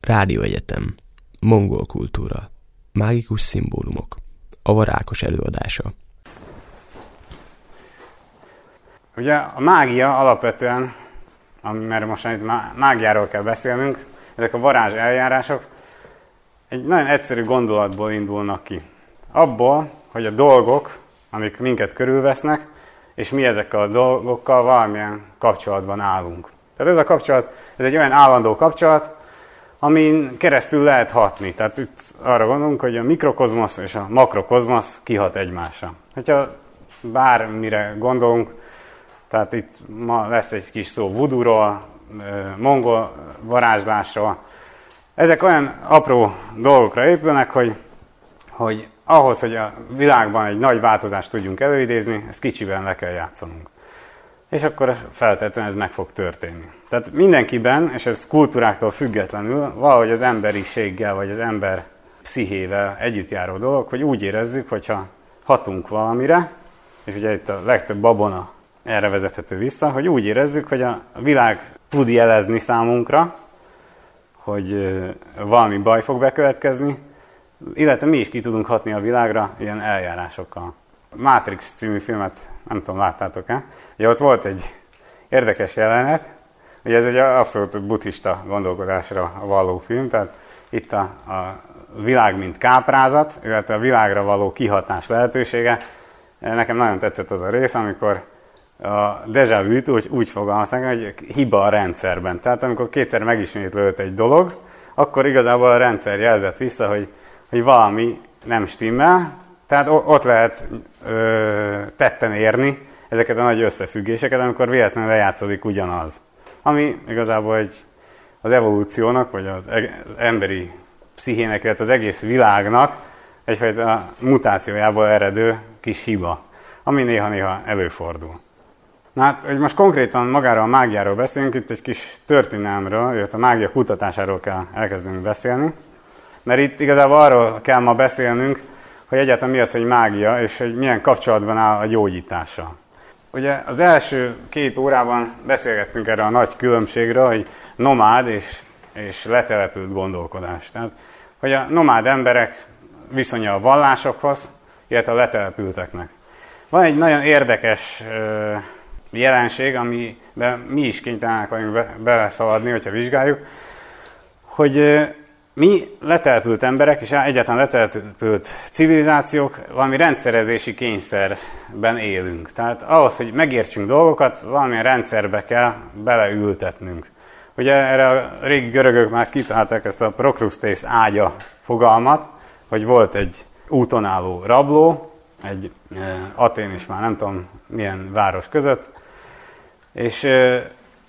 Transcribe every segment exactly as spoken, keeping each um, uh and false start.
Rádióegyetem, mongol kultúra, mágikus szimbólumok, Ava Rákos előadása. Ugye a mágia alapvetően, mert most itt mágiáról kell beszélnünk, ezek a varázs eljárások egy nagyon egyszerű gondolatból indulnak ki. Abból, hogy a dolgok, amik minket körülvesznek, és mi ezekkel a dolgokkal valamilyen kapcsolatban állunk. Tehát ez a kapcsolat, ez egy olyan állandó kapcsolat, amin keresztül lehet hatni. Tehát itt arra gondolunk, hogy a mikrokozmosz és a makrokozmosz kihat egymásra. Hogyha bármire gondolunk, tehát itt ma lesz egy kis szó vudúról, mongol varázslásról. Ezek olyan apró dolgokra épülnek, hogy, hogy ahhoz, hogy a világban egy nagy változást tudjunk előidézni, ezt kicsiben le kell játszanunk. És akkor feltétlenül ez meg fog történni. Tehát mindenkiben, és ez kultúráktól függetlenül, valahogy az emberiséggel, vagy az ember pszichével együtt járó dolog, hogy úgy érezzük, hogyha hatunk valamire, és ugye itt a legtöbb babona erre vezethető vissza, hogy úgy érezzük, hogy a világ tud jelezni számunkra, hogy valami baj fog bekövetkezni, illetve mi is ki tudunk hatni a világra ilyen eljárásokkal. Matrix című filmet, nem tudom, láttátok-e? Ugye ott volt egy érdekes jelenet, ugye ez egy abszolút buddhista gondolkodásra való film, tehát itt a, a világ mint káprázat, illetve a világra való kihatás lehetősége. Nekem nagyon tetszett az a rész, amikor a déjà vu-t úgy, úgy fogalmazták, hogy hiba a rendszerben. Tehát amikor kétszer megismétlődött egy dolog, akkor igazából a rendszer jelzett vissza, hogy, hogy valami nem stimmel, tehát ott lehet ö, tetten érni ezeket a nagy összefüggéseket, amikor véletlenül lejátszódik ugyanaz. Ami igazából egy, az evolúciónak, vagy az emberi pszichének, illetve az egész világnak egyfajta mutációjából eredő kis hiba, ami néha-néha előfordul. Na hát, hogy most konkrétan magáról a mágiáról beszélünk, itt egy kis történelmről, illetve a mágia kutatásáról kell elkezdenünk beszélni, mert itt igazából arról kell ma beszélnünk, hogy egyáltalán mi az, hogy mágia, és hogy milyen kapcsolatban áll a gyógyítással. Ugye az első két órában beszélgettünk erre a nagy különbségről, hogy nomád és, és letelepült gondolkodás. Tehát, hogy a nomád emberek viszonya a vallásokhoz, illetve a letelepülteknek. Van egy nagyon érdekes ö, jelenség, amiben mi is kénytelenek vagyunk be, beleszaladni, hogyha vizsgáljuk, hogy ö, mi letelepült emberek, és egyáltalán letelepült civilizációk valami rendszerezési kényszerben élünk. Tehát ahhoz, hogy megértsünk dolgokat, valamilyen rendszerbe kell beleültetnünk. Ugye erre a régi görögök már kitalálták ezt a prokrusztész ágya fogalmat, hogy volt egy úton álló rabló, egy e, Atén is már nem tudom milyen város között, és e,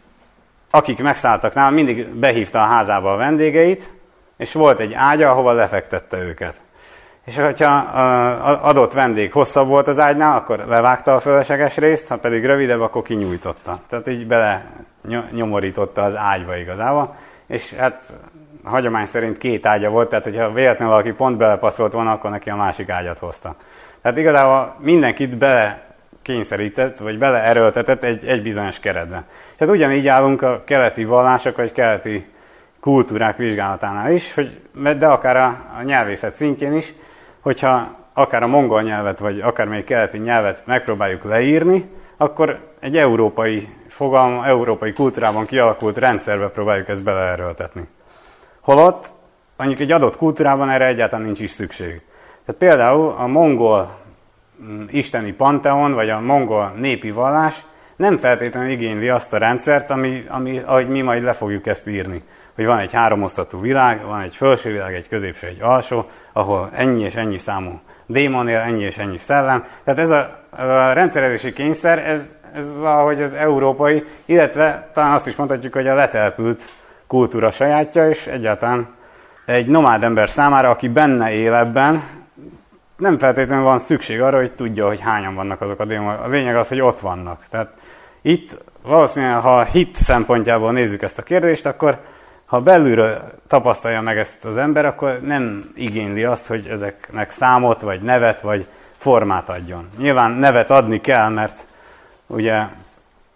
akik megszálltak nála, mindig behívta a házába a vendégeit, és volt egy ágya, ahova lefektette őket. És hogyha adott vendég hosszabb volt az ágynál, akkor levágta a fölösleges részt, ha pedig rövidebb, akkor kinyújtotta. Tehát így bele nyomorította az ágyba igazából. És hát a hagyomány szerint két ágya volt, tehát hogyha véletlenül valaki pont belepasszolt volna, akkor neki a másik ágyat hozta. Tehát igazából mindenkit bele kényszerített, vagy beleerőltetett egy, egy bizonyos keretbe. Tehát ugyanígy állunk a keleti vallások, vagy keleti kultúrák vizsgálatánál is, hogy, de akár a, a nyelvészet szintjén is, hogyha akár a mongol nyelvet, vagy akár még keleti nyelvet megpróbáljuk leírni, akkor egy európai fogalma, európai kultúrában kialakult rendszerbe próbáljuk ezt beleerőltetni. Holott mondjuk egy adott kultúrában erre egyáltalán nincs is szükség. Tehát például a mongol isteni panteon, vagy a mongol népi vallás nem feltétlenül igényli azt a rendszert, ami, ami, ahogy mi majd le fogjuk ezt írni. Hogy van egy háromosztatú világ, van egy felső világ, egy középső, egy alsó, ahol ennyi és ennyi számú démon él, ennyi és ennyi szellem. Tehát ez a, a rendszerezési kényszer, ez, ez valahogy az európai, illetve talán azt is mondhatjuk, hogy a letelepült kultúra sajátja, és egyáltalán egy nomád ember számára, aki benne él ebben, nem feltétlenül van szükség arra, hogy tudja, hogy hányan vannak azok a démonok. A lényeg az, hogy ott vannak. Tehát itt valószínűleg, ha a hit szempontjából nézzük ezt a kérdést, akkor ha belülről tapasztalja meg ezt az ember, akkor nem igényli azt, hogy ezeknek számot, vagy nevet, vagy formát adjon. Nyilván nevet adni kell, mert ugye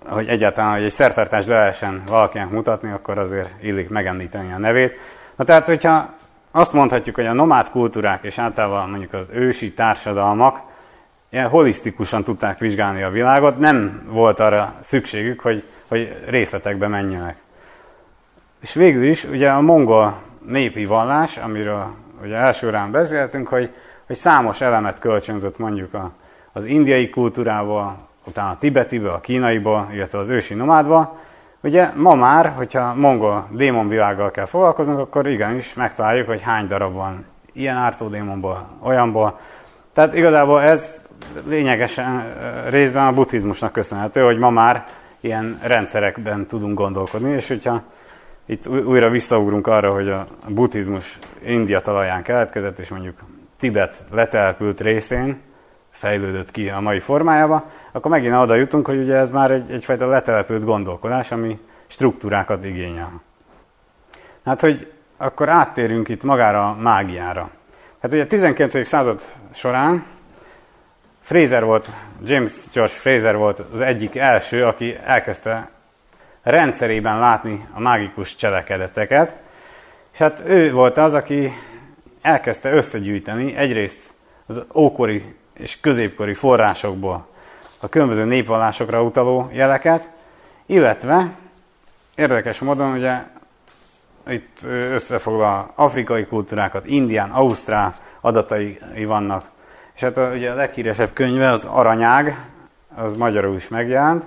hogy egyáltalán, hogy egy szertartást be lehessen valakinek mutatni, akkor azért illik megemlíteni a nevét. Na tehát, hogyha azt mondhatjuk, hogy a nomád kultúrák és általában mondjuk az ősi társadalmak ilyen holisztikusan tudták vizsgálni a világot, nem volt arra szükségük, hogy, hogy részletekbe menjenek. És végül is ugye a mongol népi vallás, amiről ugye elsőrán beszéltünk, hogy, hogy számos elemet kölcsönzött mondjuk a, az indiai kultúrából, utána a tibetiból, a kínaiból, illetve az ősi nomádból. Ugye ma már, hogyha mongol démonvilággal kell foglalkoznunk, akkor igenis megtaláljuk, hogy hány darab van ilyen ártódémonból, olyanból. Tehát igazából ez lényegesen részben a buddhizmusnak köszönhető, hogy ma már ilyen rendszerekben tudunk gondolkodni, és hogyha itt újra visszaugrunk arra, hogy a buddhizmus India talaján keletkezett, és mondjuk Tibet letelepült részén fejlődött ki a mai formájába, akkor megint oda jutunk, hogy ugye ez már egy, egyfajta letelepült gondolkodás, ami struktúrákat igényel. Hát, hogy akkor áttérünk itt magára a mágiára. Hát ugye a tizenkilencedik század során Fraser volt, James George Fraser volt az egyik első, aki elkezdte rendszerében látni a mágikus cselekedeteket, és hát ő volt az, aki elkezdte összegyűjteni egyrészt az ókori és középkori forrásokból a különböző népvallásokra utaló jeleket, illetve érdekes módon ugye itt összefoglal afrikai kultúrákat, indián, ausztrál adatai vannak, és hát a, ugye a leghíresebb könyve, az Aranyág, az magyarul is megjelent,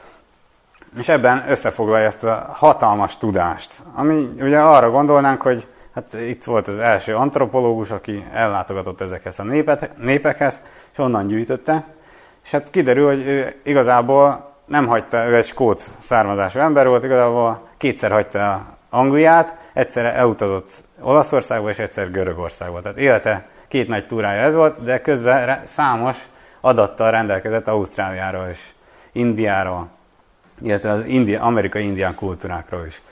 és ebben összefoglalja ezt a hatalmas tudást, ami ugye arra gondolnánk, hogy hát itt volt az első antropológus, aki ellátogatott ezekhez a népet, népekhez, és onnan gyűjtötte, és hát kiderül, hogy ő igazából nem hagyta, ő egy skót származású ember volt, igazából kétszer hagyta el Angliát, egyszer elutazott Olaszországba, és egyszer Görögországba. Tehát élete két nagy túrája ez volt, de közben számos adattal rendelkezett Ausztráliáról és Indiáról, illetve az indi- amerikai-indián kultúrákról is.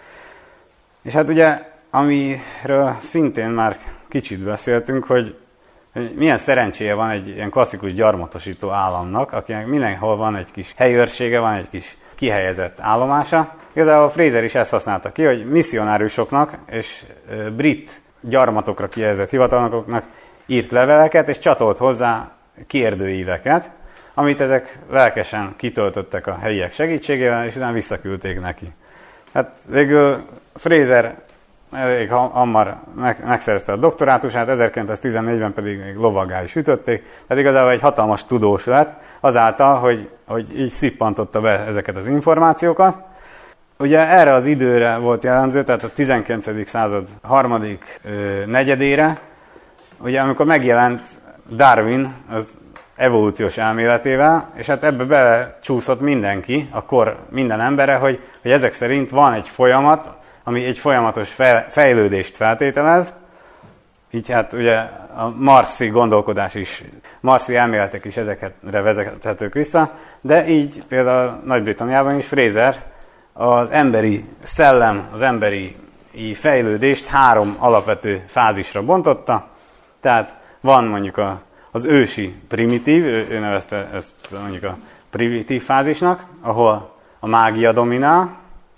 És hát ugye, amiről szintén már kicsit beszéltünk, hogy milyen szerencséje van egy ilyen klasszikus gyarmatosító államnak, akinek mindenhol van egy kis helyőrsége, van egy kis kihelyezett állomása. Igazából Fraser is ezt használta ki, hogy misszionárusoknak és brit gyarmatokra kihelyezett hivatalnokoknak írt leveleket, és csatolt hozzá kérdőíveket, amit ezek lelkesen kitöltöttek a helyiek segítségével, és utána visszaküldték neki. Hát végül Fraser elég hamar megszerezte a doktorátusát, ezerkilencszáztizennégyben pedig még lovaggá is ütötték, tehát igazából egy hatalmas tudós lett, azáltal, hogy, hogy így szippantotta be ezeket az információkat. Ugye erre az időre volt jellemző, tehát a tizenkilencedik század harmadik ö, negyedére, ugye amikor megjelent Darwin az evolúciós elméletével, és hát ebbe belecsúszott mindenki, a kor minden embere, hogy, hogy ezek szerint van egy folyamat, ami egy folyamatos fejlődést feltételez, így hát ugye a marszi gondolkodás is, marszi elméletek is ezekre vezethetők vissza, de így például Nagy-Britanniában is Fraser az emberi szellem, az emberi fejlődést három alapvető fázisra bontotta, tehát van mondjuk a, az ősi primitív, ő, ő nevezte ezt mondjuk a primitív fázisnak, ahol a mágia dominál.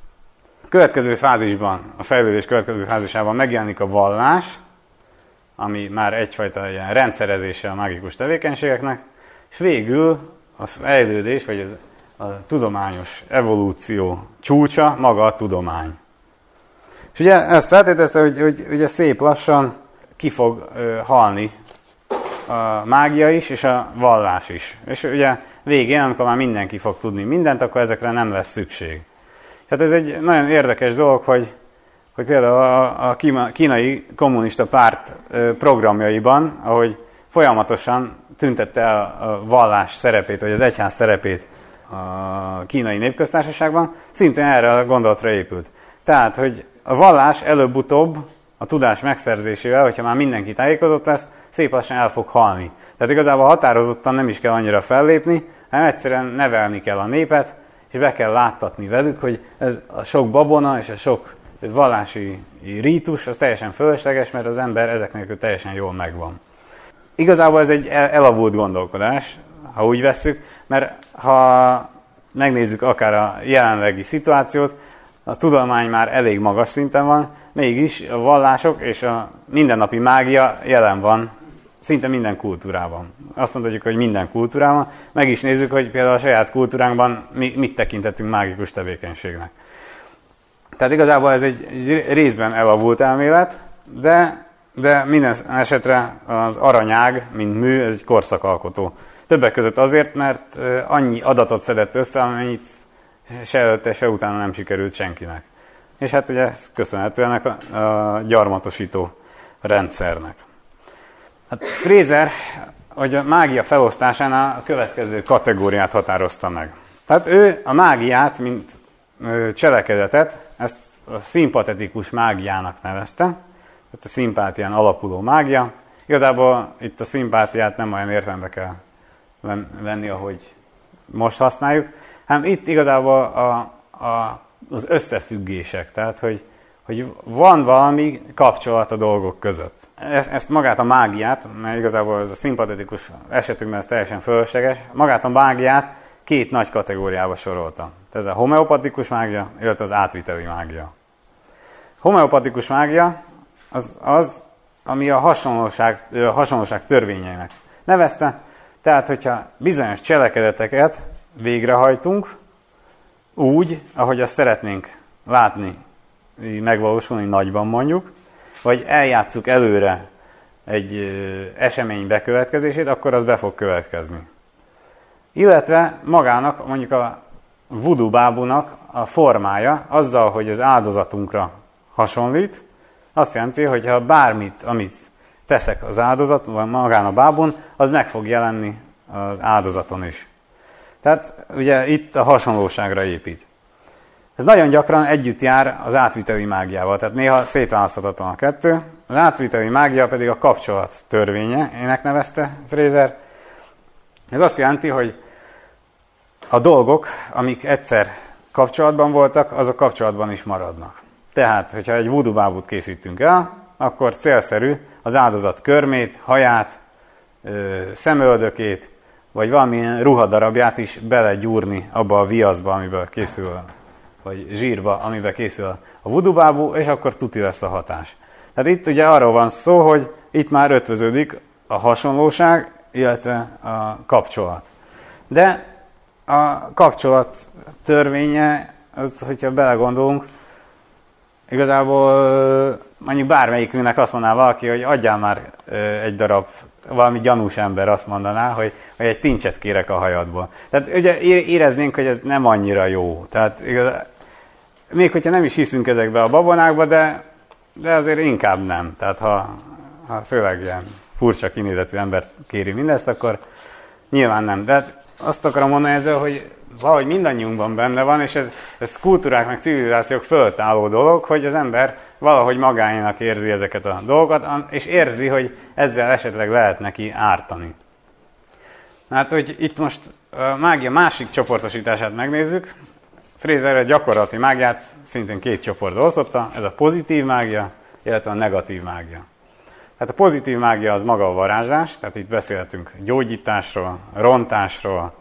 A következő fázisban, a fejlődés következő fázisában megjelenik a vallás, ami már egyfajta ilyen rendszerezése a mágikus tevékenységeknek, és végül a fejlődés, vagy az, a tudományos evolúció csúcsa maga a tudomány. És ugye ezt feltételezte, hogy, hogy ugye szép lassan ki fog ö, halni a mágia is, és a vallás is. És ugye végén, amikor már mindenki fog tudni mindent, akkor ezekre nem lesz szükség. Tehát ez egy nagyon érdekes dolog, hogy, hogy például a, a kínai kommunista párt programjaiban, ahogy folyamatosan tüntette el a vallás szerepét, vagy az egyház szerepét a kínai népköztársaságban, szintén erre a gondolatra épült. Tehát, hogy a vallás előbb-utóbb a tudás megszerzésével, hogyha már mindenki tájékozott lesz, szép lassan el fog halni. Tehát igazából határozottan nem is kell annyira fellépni, hanem egyszerűen nevelni kell a népet, és be kell láttatni velük, hogy ez a sok babona és a sok vallási rítus az teljesen fölösleges, mert az ember ezek nélkül teljesen jól megvan. Igazából ez egy elavult gondolkodás, ha úgy vesszük, mert ha megnézzük akár a jelenlegi szituációt, a tudomány már elég magas szinten van, mégis a vallások és a mindennapi mágia jelen van szinte minden kultúrában. Azt mondhatjuk, hogy minden kultúrában. Meg is nézzük, hogy például a saját kultúránkban mi, mit tekintetünk mágikus tevékenységnek. Tehát igazából ez egy, egy részben elavult elmélet, de, de minden esetre az aranyág, mint mű, ez egy korszakalkotó. Többek között azért, mert annyi adatot szedett össze, amennyit se előtte, se utána nem sikerült senkinek. És hát ugye ez köszönhető ennek a, a gyarmatosító rendszernek. Hát Fraser, hogy a mágia felosztásánál a következő kategóriát határozta meg. Tehát ő a mágiát, mint cselekedetet, ezt a szimpatetikus mágiának nevezte, tehát a szimpátián alapuló mágia. Igazából itt a szimpátiát nem olyan értelembe kell venni, ahogy most használjuk, hanem itt igazából a, a, az összefüggések, tehát hogy, hogy van valami kapcsolat a dolgok között. Ezt, ezt magát a mágiát, mert igazából ez a szimpatetikus esetünkben ez teljesen fölösleges, magát a mágiát két nagy kategóriába sorolta. Ez a homeopatikus mágia, illetve az átviteli mágia. Homeopatikus mágia az, az ami a hasonlóság, a hasonlóság törvényeinek nevezte, tehát hogyha bizonyos cselekedeteket végrehajtunk úgy, ahogy azt szeretnénk látni, megvalósulni nagyban mondjuk, vagy eljátsszuk előre egy esemény bekövetkezését, akkor az be fog következni. Illetve magának, mondjuk a voodoo bábúnak a formája, azzal, hogy az áldozatunkra hasonlít, azt jelenti, hogy ha bármit, amit teszek az áldozat, vagy magán a bábun, az meg fog jelenni az áldozaton is. Tehát ugye itt a hasonlóságra épít. Ez nagyon gyakran együtt jár az átviteli mágiával, tehát néha szétválaszthatatlan a kettő. Az átviteli mágia pedig a kapcsolat törvényének nevezte Fraser. Ez azt jelenti, hogy a dolgok, amik egyszer kapcsolatban voltak, azok kapcsolatban is maradnak. Tehát, hogyha egy voodoo bábút készítünk el, akkor célszerű az áldozat körmét, haját, szemöldökét, vagy valamilyen ruhadarabját is belegyúrni abba a viaszba, amiből készül, vagy zsírba, amiben készül a voodoo bábú, és akkor tuti lesz a hatás. Tehát itt ugye arról van szó, hogy itt már ötvöződik a hasonlóság, illetve a kapcsolat. De a kapcsolat törvénye, az, hogyha belegondolunk, igazából mondjuk bármelyikünknek azt mondaná valaki, hogy adjál már egy darab, valami gyanús ember azt mondaná, hogy, hogy egy tincset kérek a hajadból. Tehát ugye éreznénk, hogy ez nem annyira jó. Tehát igaz, még hogyha nem is hiszünk ezekbe a babonákba, de, de azért inkább nem. Tehát ha, ha főleg ilyen furcsa kinézetű ember kéri mindezt, akkor nyilván nem. De azt akarom mondani ezzel, hogy valahogy mindannyiunkban benne van, és ez, ez kultúrák meg civilizációk fölött álló dolog, hogy az ember valahogy magáénak érzi ezeket a dolgokat, és érzi, hogy ezzel esetleg lehet neki ártani. Hát, hogy itt most a mágia másik csoportosítását megnézzük, Fraser a gyakorlati mágiát szintén két csoportba osztotta, ez a pozitív mágia, illetve a negatív mágia. Hát a pozitív mágia az maga a varázslás, tehát itt beszélhetünk gyógyításról, rontásról,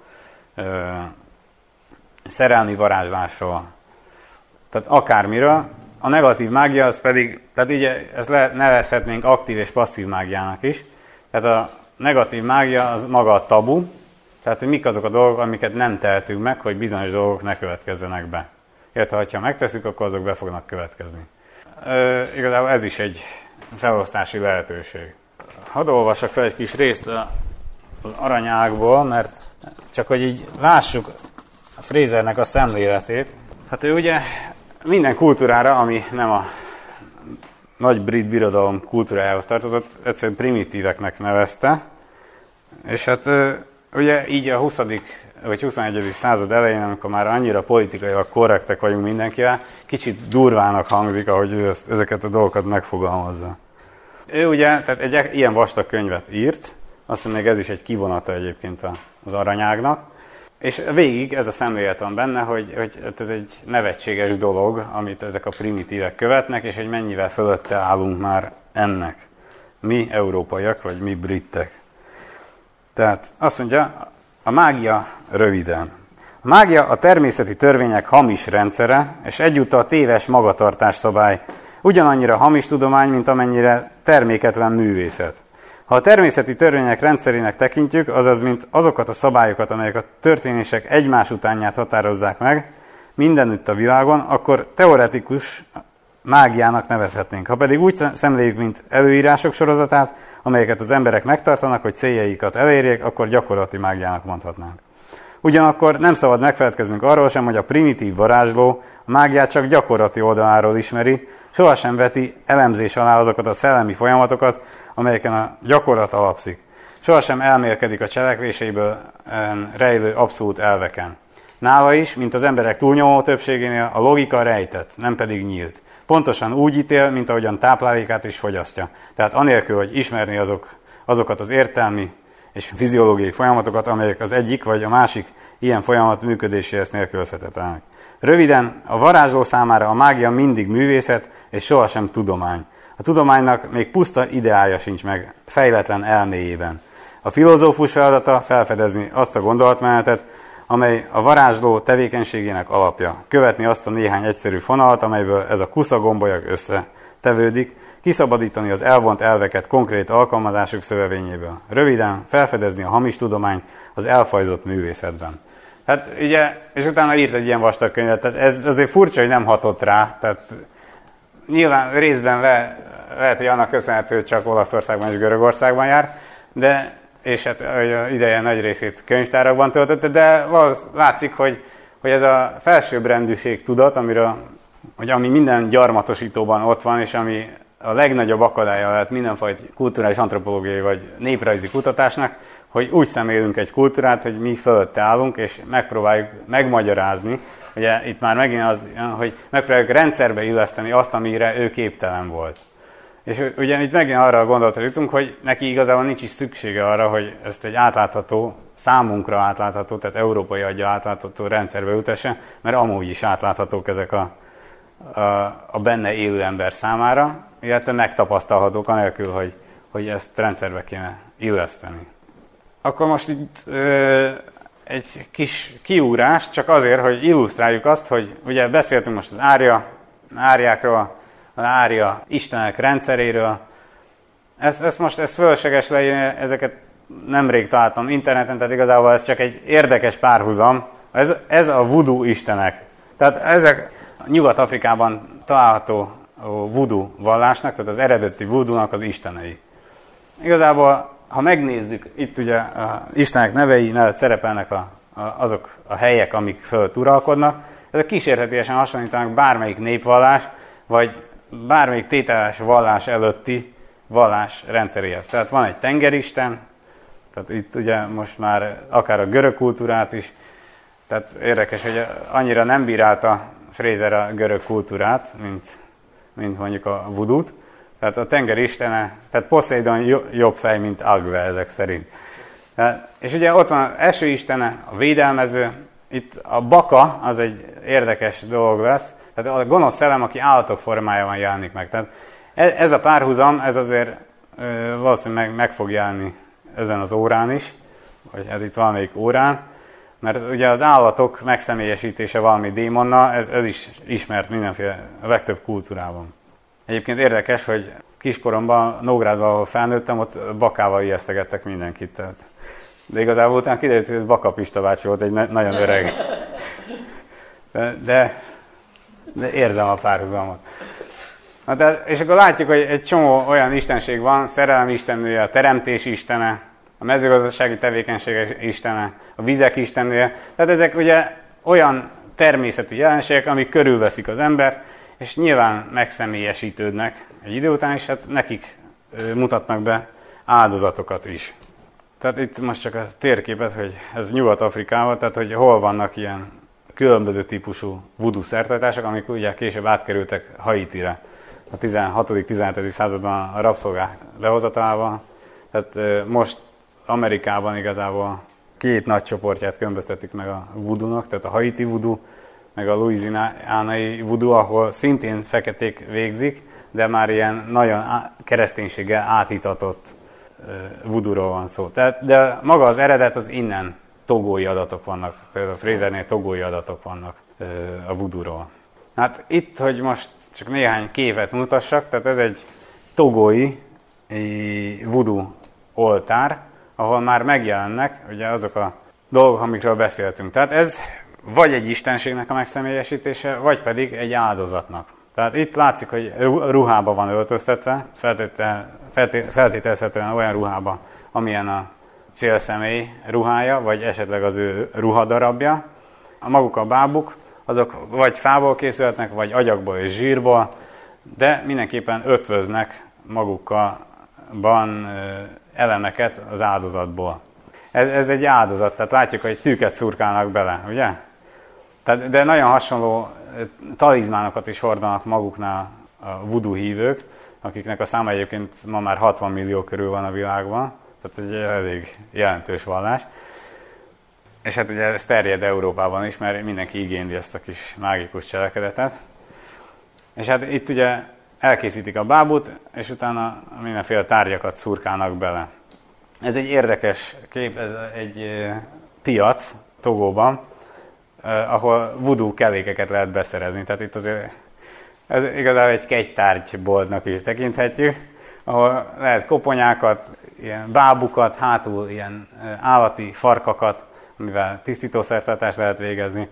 szerelmi varázslásról, tehát akármiről. A negatív mágia az pedig, tehát így ezt nevezhetnénk aktív és passzív mágiának is. Tehát a negatív mágia az maga a tabu, tehát hogy mik azok a dolgok, amiket nem tehetünk meg, hogy bizonyos dolgok ne következzenek be. Illetve, ha megteszünk, akkor azok be fognak következni. E, igazából ez is egy felosztási lehetőség. Hadd olvassak fel egy kis részt az aranyágból, mert csak hogy így lássuk a Frasernek a szemléletét. Hát ő ugye minden kultúrára, ami nem a nagy brit birodalom kultúrájához tartozott, egyszerűen primitíveknek nevezte. És hát ugye így a huszadik vagy huszonegyedik század elején, amikor már annyira politikailag korrektek vagyunk mindenkivel, kicsit durvának hangzik, ahogy ő ezeket a dolgokat megfogalmazza. Ő ugye tehát egy ilyen vastag könyvet írt, azt mondja, még ez is egy kivonata egyébként az aranyágnak, és végig ez a szemlélet van benne, hogy, hogy ez egy nevetséges dolog, amit ezek a primitívek követnek, és hogy mennyivel fölötte állunk már ennek. Mi európaiak, vagy mi britek. Tehát azt mondja, a mágia röviden. A mágia a természeti törvények hamis rendszere, és egyúttal téves magatartás szabály. Ugyanannyira hamis tudomány, mint amennyire terméketlen művészet. Ha a természeti törvények rendszerének tekintjük, azaz mint azokat a szabályokat, amelyek a történések egymás utánját határozzák meg mindenütt a világon, akkor teoretikus mágiának nevezhetnénk. Ha pedig úgy szemléljük, mint előírások sorozatát, amelyeket az emberek megtartanak, hogy céljaikat elérjék, akkor gyakorlati mágiának mondhatnánk. Ugyanakkor nem szabad megfeledkeznünk arról sem, hogy a primitív varázsló a mágiát csak gyakorlati oldaláról ismeri, sohasem veti elemzés alá azokat a szellemi folyamatokat, amelyeken a gyakorlat alapszik. Sohasem elmélkedik a cselekvéseiből rejlő abszolút elveken. Nála is, mint az emberek túlnyomó többségénél, a logika rejtett, nem pedig nyílt. Pontosan úgy ítél, mint ahogyan táplálékát is fogyasztja. Tehát anélkül, hogy ismerni azok, azokat az értelmi és fiziológiai folyamatokat, amelyek az egyik vagy a másik ilyen folyamat működéséhez nélkülözhetetlenek. Röviden, a varázsló számára a mágia mindig művészet, és sohasem tudomány. A tudománynak még puszta ideája sincs meg fejletlen elméjében. A filozófus feladata felfedezni azt a gondolatmenetet, amely a varázsló tevékenységének alapja. Követni azt a néhány egyszerű fonalat, amelyből ez a kuszagombolyag összetevődik, kiszabadítani az elvont elveket konkrét alkalmazások szövevényéből. Röviden, felfedezni a hamis tudományt az elfajzott művészetben. Hát ugye, és utána írt egy ilyen vastag könyvet, tehát ez azért furcsa, hogy nem hatott rá, tehát nyilván részben le, lehet, hogy annak köszönhető, hogy csak Olaszországban és Görögországban jár, de, és hát ideje nagy részét könyvtárakban töltötte, de látszik, hogy, hogy ez a felsőbbrendűség tudat, amiről, hogy ami minden gyarmatosítóban ott van, és ami a legnagyobb akadálya lehet mindenfajta kulturális antropológiai vagy néprajzi kutatásnak, hogy úgy szemlélünk egy kultúrát, hogy mi fölötte állunk, és megpróbáljuk megmagyarázni. Ugye itt már megint az, hogy megpróbáljuk rendszerbe illeszteni azt, amire ő képtelen volt. És ugye itt megint arra a gondolatra jutunk, hogy neki igazából nincs is szüksége arra, hogy ezt egy átlátható, számunkra átlátható, tehát európai aggyal átlátható rendszerbe ültesse, mert amúgy is átláthatók ezek a, a, a benne élő ember számára, illetve megtapasztalhatók anélkül, hogy, hogy ezt rendszerbe kéne illeszteni. Akkor most itt ö, egy kis kiugrás, csak azért, hogy illusztráljuk azt, hogy ugye beszéltünk most az árja, árjákról, az árja istenek rendszeréről. Ezt, ezt most ez fölösleges leírni, ezeket nemrég találtam interneten, tehát igazából ez csak egy érdekes párhuzam. Ez, ez a voodoo istenek. Tehát ezek Nyugat-Afrikában található voodoo vallásnak, tehát az eredeti voodoo-nak az istenei. Igazából, ha megnézzük, itt ugye az istenek nevei mellett szerepelnek a, a, azok a helyek, amik fölött uralkodnak. Ezek kísértetiesen hasonlítanak bármelyik népvallás, vagy bármelyik tételes vallás előtti vallás rendszeréhez. Tehát van egy tengeristen, tehát itt ugye most már akár a görög kultúrát is, tehát érdekes, hogy annyira nem bírálta Fraser a görög kultúrát, mint, mint mondjuk a voodoo-t. Tehát a tenger istene, tehát Poseidon jobb fej, mint Agve ezek szerint. Tehát, és ugye ott van az eső istene, a védelmező, itt a baka az egy érdekes dolog lesz, tehát a gonosz szellem, aki állatok formájában jelenik meg. Tehát ez a párhuzam, ez azért ö, valószínűleg meg, meg fog jelenni ezen az órán is, vagy hát itt valamelyik órán, mert ugye az állatok megszemélyesítése valami démonnal, ez, ez is ismert mindenféle, a legtöbb kultúrában. Egyébként érdekes, hogy kiskoromban, Nógrádban, ahol felnőttem, ott bakával ijesztegettek mindenkit. Tehát. De igazából utána kiderült, hogy ez Baka Pista bácsi volt, egy ne- nagyon öreg. De, de, de érzem a párhuzamot. Na de, és akkor látjuk, hogy egy csomó olyan istenség van, szerelem istennője, a teremtés istene, a mezőgazdasági tevékenység istene, a vizek istennője. Tehát ezek ugye olyan természeti jelenségek, amik körülveszik az embert, és nyilván megszemélyesítődnek egy idő után, és hát nekik mutatnak be áldozatokat is. Tehát itt most csak a térképet, hogy ez Nyugat-Afrikában, tehát hogy hol vannak ilyen különböző típusú voodoo szertartások, amik ugye később átkerültek Haitire. A tizenhatodik-tizenhetedik században a rabszolgák lehozatalával. Tehát most Amerikában igazából két nagy csoportját különböztetik meg a voodoo-nak, tehát a haiti voodoo, meg a louisianai voodoo, ahol szintén feketék végzik, de már ilyen nagyon kereszténységgel átítatott voodoo-ról van szó. Tehát, de maga az eredet az innen togói adatok vannak, például Frasernél togói adatok vannak a vudúról. Hát itt, hogy most csak néhány képet mutassak, tehát ez egy togói voodoo oltár, ahol már megjelennek ugye azok a dolgok, amikről beszéltünk. Tehát ez vagy egy istenségnek a megszemélyesítése, vagy pedig egy áldozatnak. Tehát itt látszik, hogy ruhába van öltöztetve, feltétel, felté, feltételezhetően olyan ruhába, amilyen a célszemély ruhája, vagy esetleg az ő ruhadarabja. A maguk a bábuk, azok vagy fából készülhetnek, vagy agyagból és zsírból, de mindenképpen ötvöznek magukban elemeket az áldozatból. Ez, ez egy áldozat, tehát látjuk, hogy tűket szurkálnak bele, ugye? Tehát, de nagyon hasonló talizmánokat is hordanak maguknál a voodoo hívők, akiknek a száma egyébként ma már hatvan millió körül van a világban, tehát egy elég jelentős vallás. És hát ugye ez terjed Európában is, mert mindenki igényli ezt a kis mágikus cselekedetet. És hát itt ugye elkészítik a bábút, és utána mindenféle tárgyakat szurkálnak bele. Ez egy érdekes kép, ez egy piac Togóban, ahol voodoo kellékeket lehet beszerezni. Tehát itt azért ez igazából egy kegytárgyboltnak is tekinthetjük, ahol lehet koponyákat, ilyen bábukat, hátul ilyen állati farkakat, amivel tisztítószertartást lehet végezni,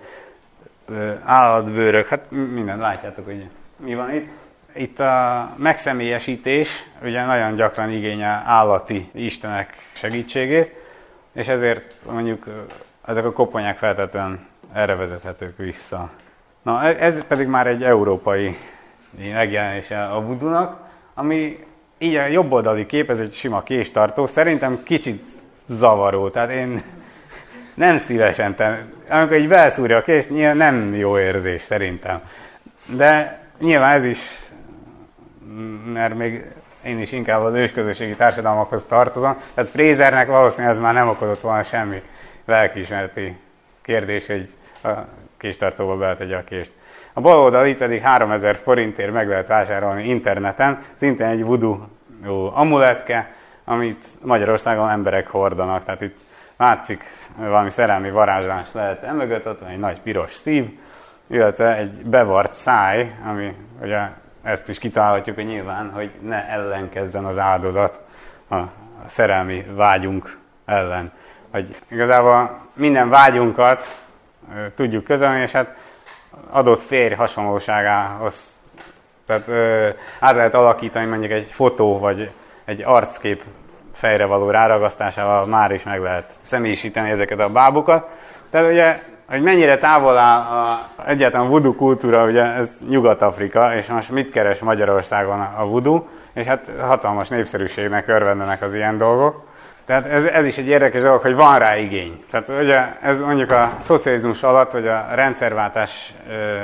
állatbőrök, hát mindent látjátok, hogy mi van itt. Itt a megszemélyesítés ugye nagyon gyakran igényel állati istenek segítségét, és ezért mondjuk ezek a koponyák feltétlenül erre vezethetők vissza. Na, ez pedig már egy európai megjelenése a voodoonak, ami így a jobboldali kép, ez egy sima késtartó, szerintem kicsit zavaró, tehát én nem szívesen, amikor így belszúrja a kést, nem jó érzés szerintem. De nyilván ez is, mert még én is inkább az ősközösségi társadalmakhoz tartozom, tehát Frasernek valószínűleg ez már nem okozott volna semmi lelkiismereti kérdés, hogy a késtartóba beletegye a kést. A bal oldali pedig háromezer forintért meg lehet vásárolni interneten, szintén egy voodoo amuletke, amit Magyarországon emberek hordanak, tehát itt látszik valami szerelmi varázslás lehet emögött, ott van egy nagy piros szív, illetve egy bevart száj, ami ugye ezt is kitalálhatjuk, hogy nyilván, hogy ne ellenkezzen az áldozat a szerelmi vágyunk ellen. Hogy igazából minden vágyunkat e, tudjuk közölni, és hát adott férj hasonlóságához, tehát e, át lehet alakítani mondjuk egy fotó, vagy egy arckép fejre való ráragasztásával már is meg lehet személyisíteni ezeket a bábukat. Tehát ugye, hogy mennyire távol áll a, egyáltalán a voodoo kultúra, ugye ez Nyugat-Afrika, és most mit keres Magyarországon a voodoo, és hát hatalmas népszerűségnek örvendenek az ilyen dolgok. Tehát ez, ez is egy érdekes dolog, hogy van rá igény. Tehát ugye ez mondjuk a szocializmus alatt, vagy a rendszerváltás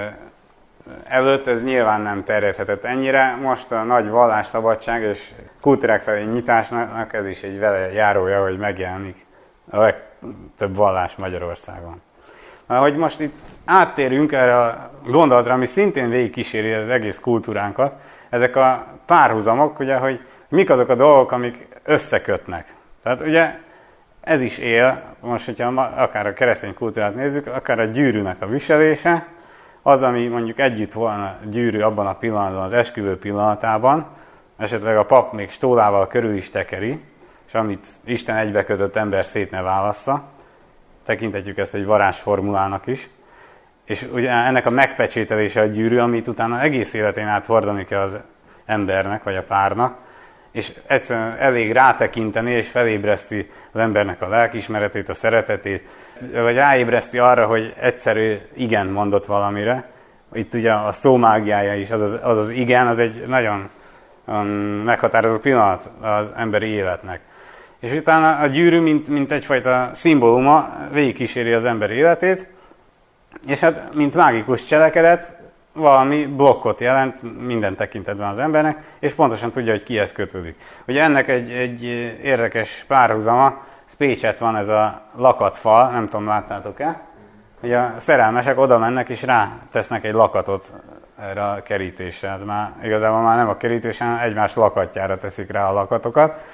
előtt ez nyilván nem terjedhetett ennyire. Most a nagy vallásszabadság és kultúrák felé nyitásnak ez is egy vele járója, hogy megjelenik a legtöbb vallás Magyarországon. Hogy most itt áttérünk erre a gondolatra, ami szintén végigkíséri az egész kultúránkat, ezek a párhuzamok, ugye, hogy mik azok a dolgok, amik összekötnek. Tehát ugye ez is él, most, hogyha akár a keresztény kultúrát nézzük, akár a gyűrűnek a viselése, az, ami mondjuk együtt volna gyűrű abban a pillanatban, az esküvő pillanatában, esetleg a pap még stólával körül is tekeri, és amit Isten egybekötött ember szét ne válassza, tekinthetjük ezt egy varázsformulának is, és ugye ennek a megpecsételése a gyűrű, amit utána egész életén át hordani kell az embernek, vagy a párnak, és egyszerűen elég rátekinteni, és felébreszti az embernek a lelkiismeretét, a szeretetét, vagy ráébreszti arra, hogy egyszerű igen mondott valamire. Itt ugye a szó mágiája is, az az, az, az igen, az egy nagyon um, meghatározó pillanat az emberi életnek. És utána a gyűrű, mint, mint egyfajta szimbóluma végigkíséri az ember életét, és hát, mint mágikus cselekedet, valami blokkot jelent minden tekintetben az embernek, és pontosan tudja, hogy kihez kötődik. Ugye ennek egy, egy érdekes párhuzama, Pécsett van ez a lakatfal, nem tudom, láttátok-e? Ugye a szerelmesek oda mennek, és rátesznek egy lakatot erre a kerítésre. Hát már, igazából már nem a kerítésen, hanem egymás lakatjára teszik rá a lakatokat.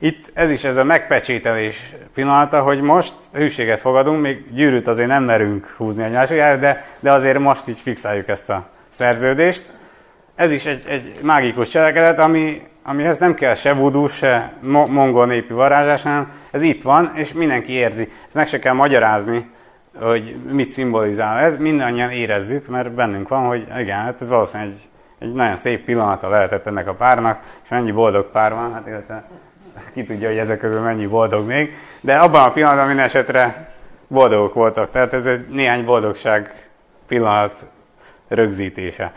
itt ez is ez a megpecsételés pillanata, hogy most hűséget fogadunk, még gyűrűt azért nem merünk húzni egymásra, de, de azért most így fixáljuk ezt a szerződést. Ez is egy, egy mágikus cselekedet, ami, amihez nem kell se vudú, se mo- mongol népi varázslás, hanem ez itt van, és mindenki érzi. Ezt meg se kell magyarázni, hogy mit szimbolizál ez, mindannyian érezzük, mert bennünk van, hogy igen, hát ez valószínűleg egy, egy nagyon szép pillanata lehetett ennek a párnak, és mennyi boldog pár van, hát illetve ki tudja, hogy ezek közül mennyi boldog még, de abban a pillanatban minden esetre boldogok voltak, tehát ez egy néhány boldogság pillanat rögzítése.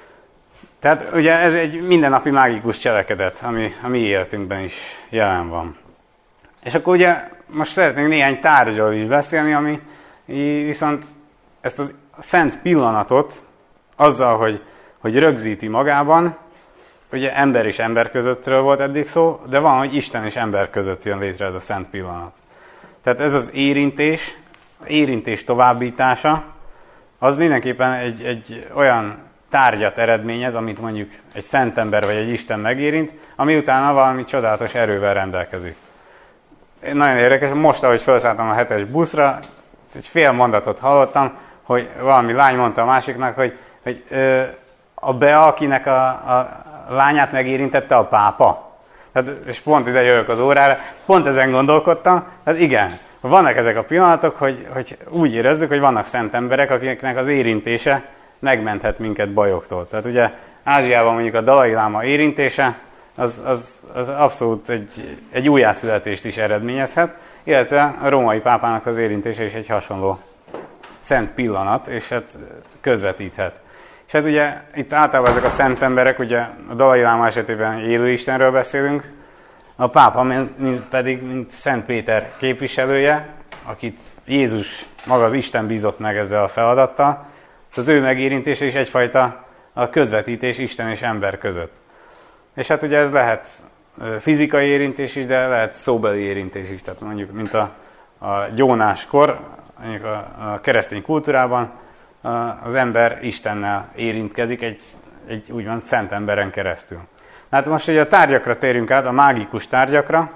Tehát ugye ez egy mindennapi mágikus cselekedet, ami a mi életünkben is jelen van. És akkor ugye most szeretnénk néhány tárgyról is beszélni, ami viszont ezt a szent pillanatot azzal, hogy, hogy rögzíti magában, ugye ember és ember közöttről volt eddig szó, de van, hogy Isten és ember között jön létre ez a szent pillanat. Tehát ez az érintés, érintés továbbítása, az mindenképpen egy, egy olyan tárgyat eredményez, amit mondjuk egy szent ember vagy egy Isten megérint, ami utána valami csodálatos erővel rendelkezik. Nagyon érdekes, most, ahogy felszálltam a hetes buszra, egy fél mondatot hallottam, hogy valami lány mondta a másiknak, hogy, hogy ö, a Bea, akinek a, a lányát megérintette a pápa. Tehát, és pont ide jövök az órára, pont ezen gondolkodtam, tehát igen, vannak ezek a pillanatok, hogy, hogy úgy érezzük, hogy vannak szent emberek, akiknek az érintése megmenthet minket bajoktól. Tehát ugye Ázsiában mondjuk a Dalai Láma érintése, az, az, az abszolút egy, egy újjászületést is eredményezhet, illetve a római pápának az érintése is egy hasonló szent pillanat, és hát közvetíthet. És hát ugye itt általában ezek a szent emberek, ugye a Dalai Láma esetében élő Istenről beszélünk, a pápa mint, mint pedig, mint Szent Péter képviselője, akit Jézus maga az Isten bízott meg ezzel a feladattal, az ő megérintése is egyfajta a közvetítés Isten és ember között. És hát ugye ez lehet fizikai érintés is, de lehet szóbeli érintés is. Tehát mondjuk, mint a, a gyónáskor, mondjuk a, a keresztény kultúrában, a, az ember Istennel érintkezik egy, egy úgymond szent emberen keresztül. Hát most ugye a tárgyakra térjünk át, a mágikus tárgyakra.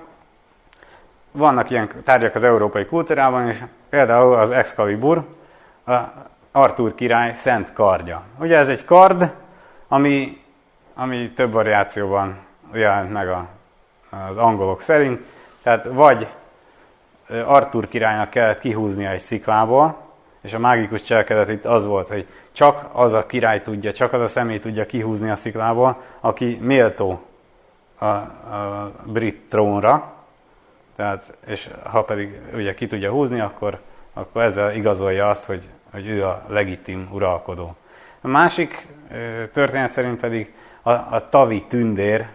Vannak ilyen tárgyak az európai kultúrában, és például az Excalibur, a Artúr király szent kardja. Ugye ez egy kard, ami, ami több variációban jelent meg a, az angolok szerint. Tehát vagy Artúr királynak kellett kihúznia egy sziklából, és a mágikus cselekedet itt az volt, hogy csak az a király tudja, csak az a személy tudja kihúzni a sziklából, aki méltó a, a brit trónra. Tehát, és ha pedig ugye ki tudja húzni, akkor, akkor ezzel igazolja azt, hogy, hogy ő a legitim uralkodó. A másik történet szerint pedig a, a tavi tündér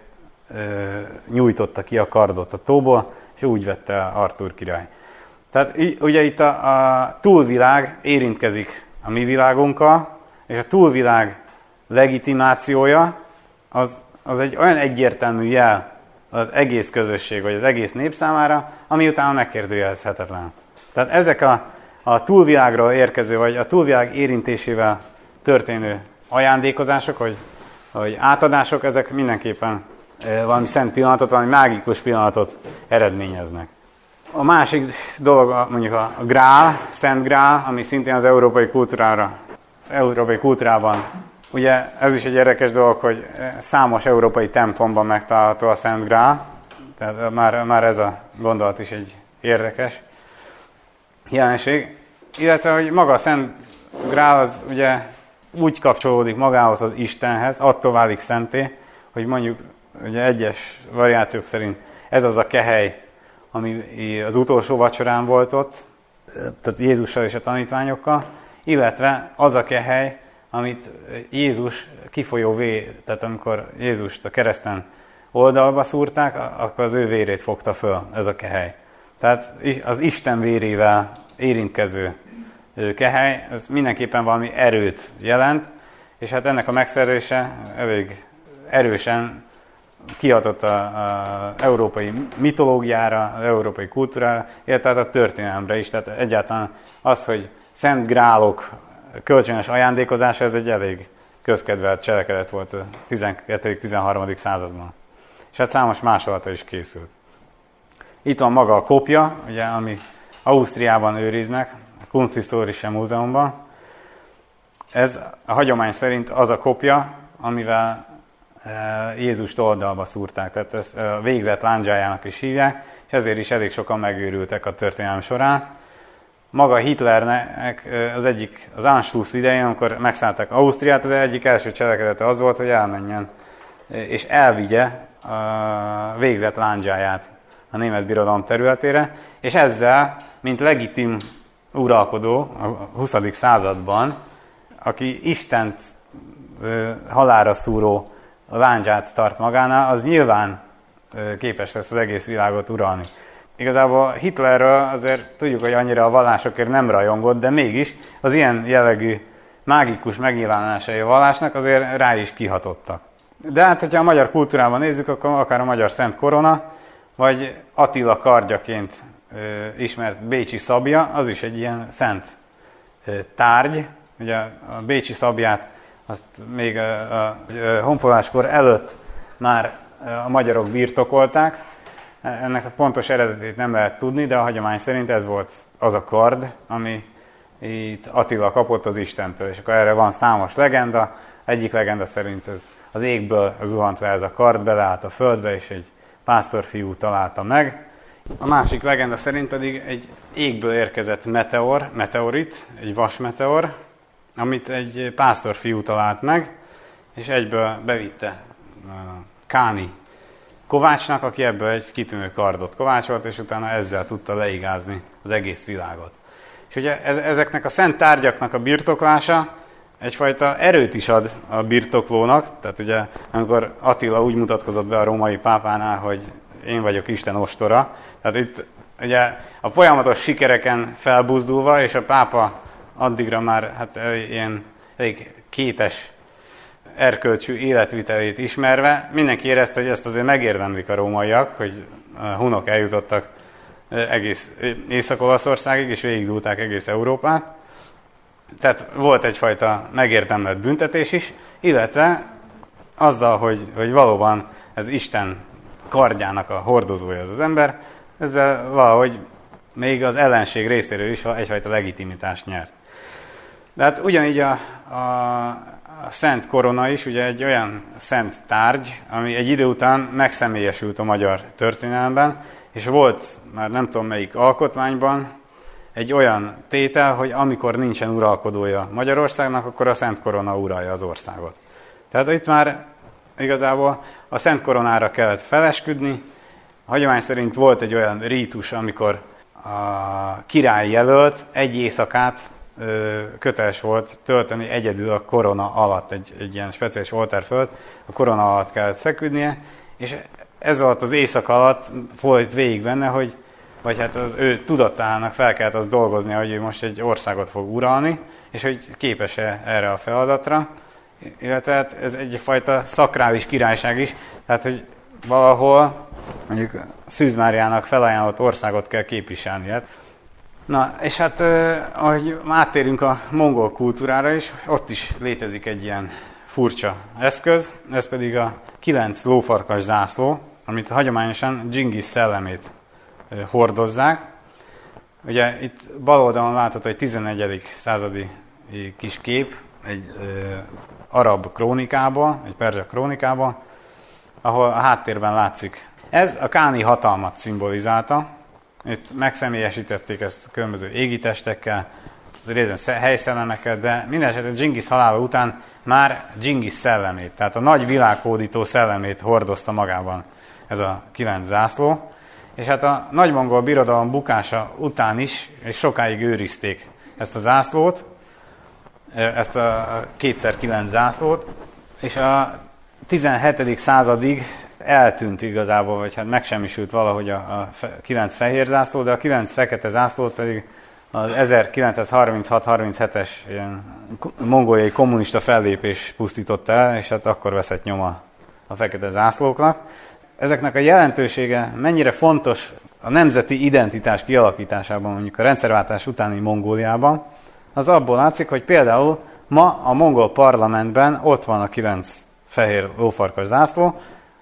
nyújtotta ki a kardot a tóból, és úgy vette el Artúr király. Tehát ugye itt a, a túlvilág érintkezik a mi világunkkal, és a túlvilág legitimációja az, az egy olyan egyértelmű jel az egész közösség, vagy az egész nép számára, ami utána megkérdőjelezhetetlen. Tehát ezek a, a túlvilágról érkező, vagy a túlvilág érintésével történő ajándékozások, vagy, vagy átadások, ezek mindenképpen valami szent pillanatot, valami mágikus pillanatot eredményeznek. A másik dolog mondjuk a grál, Szent Grál, ami szintén az európai kultúrára, európai kultúrában. Ugye ez is egy érdekes dolog, hogy számos európai templomban megtalálható a Szent Grál, tehát már, már ez a gondolat is egy érdekes jelenség. Illetve, hogy maga a Szent Grál az ugye úgy kapcsolódik magához az Istenhez, attól válik szenté, hogy mondjuk ugye egyes variációk szerint ez az a kehely, ami az utolsó vacsorán volt ott, tehát Jézussal és a tanítványokkal, illetve az a kehely, amit Jézus kifolyó vér, tehát amikor Jézust a kereszten oldalba szúrták, akkor az ő vérét fogta föl ez a kehely. Tehát az Isten vérével érintkező kehely, ez mindenképpen valami erőt jelent, és hát ennek a megszerzése elég erősen kiadott az európai mitológiára, az európai kultúrára, illetve a történelemre is. Tehát egyáltalán az, hogy szent grálok kölcsönös ajándékozása, ez egy elég közkedvelt cselekedet volt a tizenkettedik-tizenharmadik században. És hát számos másolata is készült. Itt van maga a kopja, ugye, ami Ausztriában őriznek, a Kunsthistorische Múzeumban. Ez a hagyomány szerint az a kopja, amivel Jézust oldalba szúrták, tehát ezt a végzet lándzsájának is hívják, és ezért is elég sokan megőrültek a történelem során. Maga Hitlernek az egyik, az Anschluss idején, amikor megszállták Ausztriát, az egyik első cselekedete az volt, hogy elmenjen és elvigye a végzet lándzsáját a német birodalom területére, és ezzel, mint legitim uralkodó a huszadik században, aki Istent halálra szúró lándzsát tart magánál, az nyilván képes lesz az egész világot uralni. Igazából Hitlerről azért tudjuk, hogy annyira a vallásokért nem rajongott, de mégis az ilyen jellegű mágikus megnyilvánulásai a vallásnak azért rá is kihatottak. De hát, hogyha a magyar kultúrában nézzük, akkor akár a magyar Szent Korona, vagy Attila kardjaként ismert bécsi szabja, az is egy ilyen szent tárgy. Ugye a bécsi szabját azt még a, a honfoglaláskor előtt már a magyarok birtokolták. Ennek a pontos eredetét nem lehet tudni, de a hagyomány szerint ez volt az a kard, ami itt Attila kapott az Istentől. És akkor erre van számos legenda. Egyik legenda szerint ez az égből zuhant le ez a kard, beleállt a földbe, és egy pásztorfiú találta meg. A másik legenda szerint pedig egy égből érkezett meteor, meteorit, egy vasmeteor, amit egy pásztorfiú talált meg, és egyből bevitte Káni kovácsnak, aki ebből egy kitűnő kardot kovácsolt, és utána ezzel tudta leigázni az egész világot. És ugye ezeknek a szent tárgyaknak a birtoklása egyfajta erőt is ad a birtoklónak, tehát ugye amikor Attila úgy mutatkozott be a római pápánál, hogy én vagyok Isten ostora, tehát itt ugye a folyamatos sikereken felbuzdulva, és a pápa addigra már hát ilyen elég kétes erkölcsű életvitelét ismerve, mindenki érezte, hogy ezt azért megérdemlik a rómaiak, hogy a hunok eljutottak egész Észak-Olaszországig, és végigdúlták egész Európát. Tehát volt egyfajta megérdemelt büntetés is, illetve azzal, hogy, hogy valóban ez Isten kardjának a hordozója az az ember, ezzel valahogy még az ellenség részéről is egyfajta legitimitást nyert. De hát ugyanígy a, a, a Szent Korona is ugye egy olyan szent tárgy, ami egy idő után megszemélyesült a magyar történelemben, és volt már nem tudom melyik alkotmányban egy olyan tétel, hogy amikor nincsen uralkodója Magyarországnak, akkor a Szent Korona uralja az országot. Tehát itt már igazából a Szent Koronára kellett felesküdni. A hagyomány szerint volt egy olyan rítus, amikor a király jelölt egy éjszakát ö, köteles volt tölteni egyedül a korona alatt, egy, egy ilyen speciális oltár fölött, a korona alatt kellett feküdnie, és ez alatt az éjszaka alatt folyt végig benne, hogy vagy hát az ő tudatának fel kellett az dolgozni, hogy ő most egy országot fog uralni, és hogy képes-e erre a feladatra. Illetve hát ez egyfajta szakrális királyság is, tehát hogy valahol mondjuk Szűz Máriának felajánlott országot kell képviselnie. Na, és hát ahogy áttérünk a mongol kultúrára is, ott is létezik egy ilyen furcsa eszköz, ez pedig a kilenc lófarkas zászló, amit hagyományosan Dzsingisz szellemét hordozzák. Ugye itt bal oldalon látható egy tizennegyedik századi kis kép, egy ö, arab krónikából, egy perzsa krónikából, ahol a háttérben látszik. Ez a káni hatalmat szimbolizálta. Itt megszemélyesítették ezt különböző égitestekkel, részben helyszellemekkel, de minden esetben Dzsingisz halála után már Dzsingisz szellemét, tehát a nagy világhódító szellemét hordozta magában ez a kilenc zászló. És hát a nagymongol birodalom bukása után is, és sokáig őrizték ezt a zászlót, ezt a kétszer kilenc zászlót, és a tizenhetedik századig eltűnt igazából, vagy hát megsemmisült valahogy a, a kilenc fehér zászló, de a kilenc fekete zászlót pedig az ezerkilencszázharminchat harminchetes ilyen mongoliai kommunista fellépés pusztította el, és hát akkor veszett nyoma a fekete zászlóknak. Ezeknek a jelentősége mennyire fontos a nemzeti identitás kialakításában, mondjuk a rendszerváltás utáni Mongóliában, az abból látszik, hogy például ma a mongol parlamentben ott van a kilenc fehér lófarkas zászló,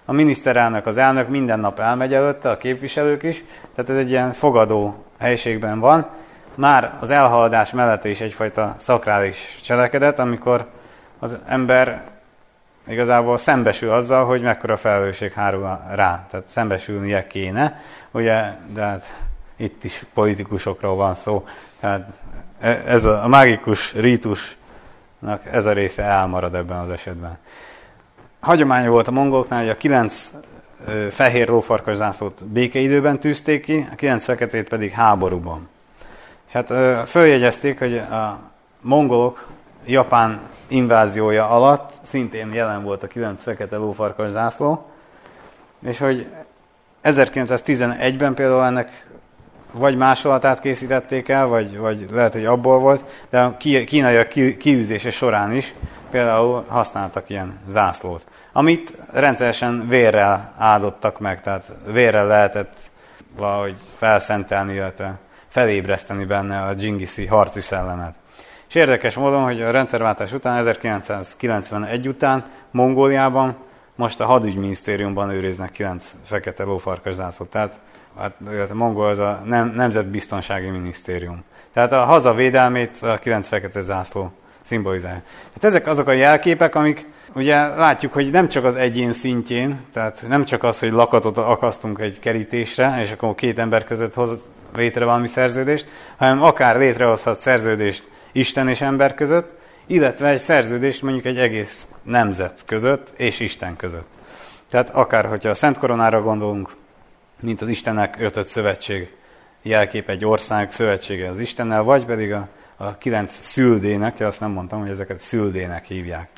a miniszterelnök, az elnök minden nap elmegy előtte, a képviselők is, tehát ez egy ilyen fogadó helyiségben van. Már az elhaladás mellett is egyfajta szakrális cselekedet, amikor az ember igazából szembesül azzal, hogy mekkora felelősség hárul rá, tehát szembesülnie kéne, ugye, de hát itt is politikusokról van szó, tehát ez a, a mágikus rítusnak ez a része elmarad ebben az esetben. Hagyománya volt a mongoloknál, hogy a kilenc ö, fehér lófarkas zászlót békeidőben tűzték ki, a kilenc feketét pedig háborúban. És hát ö, följegyezték, hogy a mongolok Japán inváziója alatt szintén jelen volt a kilenc fekete lófarkas zászló, és hogy ezerkilencszáztizenegyben például ennek vagy másolatát készítették el, vagy, vagy lehet, hogy abból volt, de a kínaiak kiűzése során is például használtak ilyen zászlót, amit rendszeresen vérrel áldottak meg, tehát vérrel lehetett valahogy felszentelni, illetve felébreszteni benne a dzsingiszi harci szellemet. És érdekes módon, hogy a rendszerváltás után, ezerkilencszázkilencvenegy után Mongóliában most a hadügyminisztériumban őriznek kilenc fekete lófarkas zászlót. Tehát hát, a mongol az a nem, nemzetbiztonsági minisztérium. Tehát a hazavédelmét a kilenc fekete zászló szimbolizálja. Tehát ezek azok a jelképek, amik ugye látjuk, hogy nem csak az egyén szintjén, tehát nem csak az, hogy lakatot akasztunk egy kerítésre, és akkor két ember között hoz létre valami szerződést, hanem akár létrehozhat szerződést Isten és ember között, illetve egy szerződést mondjuk egy egész nemzet között és Isten között. Tehát akár, hogyha a Szent Koronára gondolunk, mint az Istennek ötött szövetség jelkép, egy ország szövetsége az Istennel, vagy pedig a, a kilenc szüldének, azt nem mondtam, hogy ezeket szüldének hívják.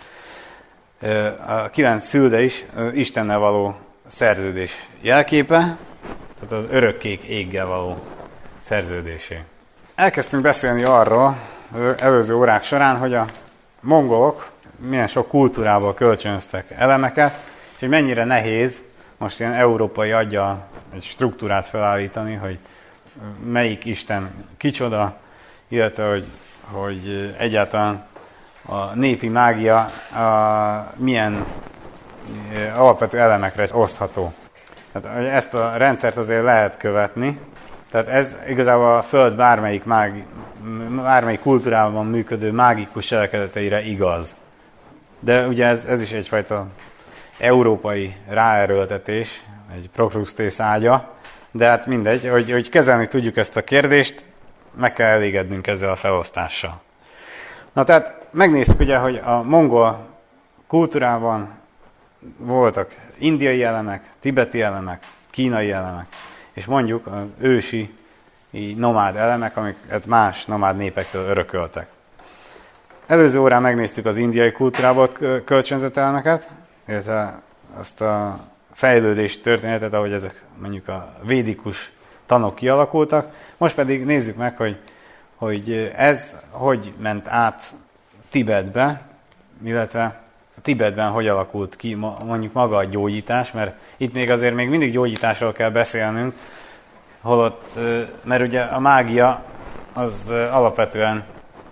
A kilenc szülde is Istennel való szerződés jelképe, tehát az örökkék éggel való szerződésé. Elkezdtünk beszélni arról előző órák során, hogy a mongolok milyen sok kultúrából kölcsönöztek elemeket, és hogy mennyire nehéz most ilyen európai aggyal egy struktúrát felállítani, hogy melyik Isten kicsoda, illetve hogy, hogy egyáltalán a népi mágia a milyen alapvető elemekre osztható. Tehát ezt a rendszert azért lehet követni. Tehát ez igazából a Föld bármelyik, mági, bármelyik kultúrában működő mágikus cselekedeteire igaz. De ugye ez, ez is egyfajta európai ráerőltetés, egy prokrusztész ágya, de hát mindegy, hogy, hogy kezelni tudjuk ezt a kérdést, meg kell elégednünk ezzel a felosztással. Na tehát megnéztük ugye, hogy a mongol kultúrában voltak indiai elemek, tibeti elemek, kínai elemek, és mondjuk az ősi nomád elemek, amiket más nomád népektől örököltek. Előző órán megnéztük az indiai kultúrából kölcsönzött elemeket, illetve azt a fejlődés történetet, ahogy ezek mondjuk a védikus tanok kialakultak. Most pedig nézzük meg, hogy, hogy ez hogy ment át Tibetbe, illetve a Tibetben hogy alakult ki mondjuk maga a gyógyítás, mert itt még azért még mindig gyógyításról kell beszélnünk, holott, mert ugye a mágia az alapvetően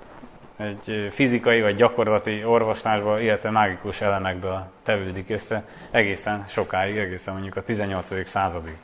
egy fizikai vagy gyakorlati orvoslásból, illetve mágikus elemekből tevődik össze egészen sokáig, egészen mondjuk a tizennyolcadik századig.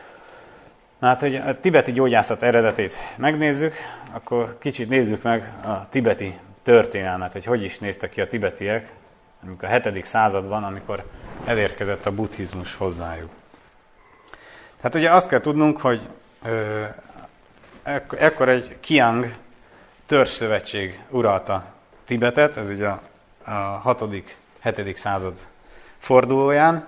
Na hát, hogy a tibeti gyógyászat eredetét megnézzük, akkor kicsit nézzük meg a tibeti történelmet, hogy hogy is néztek ki a tibetiek, amikor a hetedik században, amikor elérkezett a buddhizmus hozzájuk. Tehát ugye azt kell tudnunk, hogy ö, ekk- ekkor egy Kiang törzsszövetség uralta Tibetet, ez ugye a, a hatodik hetedik század fordulóján,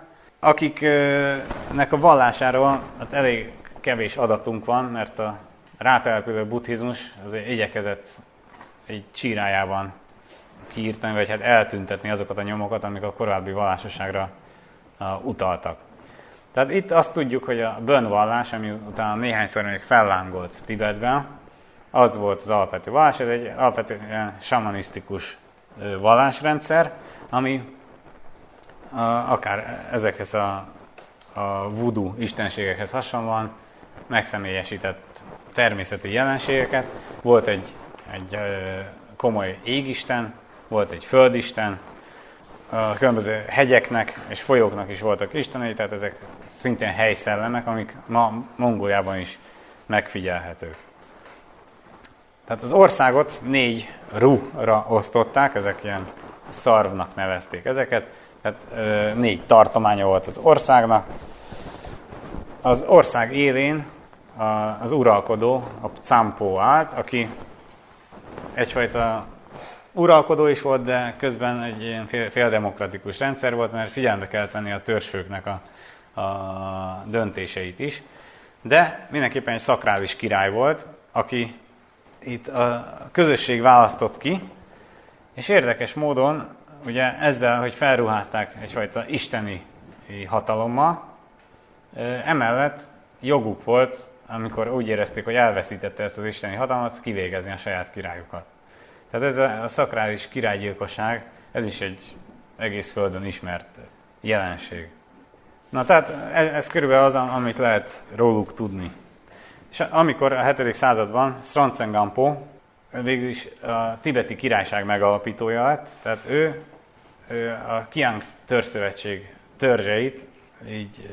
akiknek a vallásáról hát elég kevés adatunk van, mert a rátelepülő buddhizmus azért igyekezett egy csírájában kiírtani, vagy hát eltüntetni azokat a nyomokat, amik a korábbi vallásosságra uh, utaltak. Tehát itt azt tudjuk, hogy a Bön vallás, ami utána néhányszor még fellángolt Tibetben, az volt az alapvető vallás, ez egy alapvetően samanisztikus vallásrendszer, ami uh, akár ezekhez a, a voodoo istenségekhez hasonlóan megszemélyesített természeti jelenségeket. Volt egy, egy uh, komoly égisten, volt egy földisten, a különböző hegyeknek és folyóknak is voltak istenei, tehát ezek szintén helyszellemek, amik ma Mongóliában is megfigyelhetők. Tehát az országot négy ru-ra osztották, ezek ilyen szarvnak nevezték ezeket, tehát négy tartománya volt az országnak. Az ország élén az uralkodó, a Tsampo állt, aki egyfajta uralkodó is volt, de közben egy ilyen féldemokratikus rendszer volt, mert figyelembe kellett venni a törzsfőknek a, a döntéseit is. De mindenképpen egy szakrális király volt, aki itt a közösség választott ki, és érdekes módon, ugye ezzel, hogy felruházták egyfajta isteni hatalommal, emellett joguk volt, amikor úgy érezték, hogy elveszítette ezt az isteni hatalmat, kivégezni a saját királyukat. Tehát ez a, a szakrális királygyilkosság, ez is egy egész földön ismert jelenség. Na tehát ez, ez körülbelül az, amit lehet róluk tudni. És amikor a hetedik században Srontseng Gampo végül is a tibeti királyság megalapítója lett, tehát ő, ő a Kiang törzszövetség törzseit így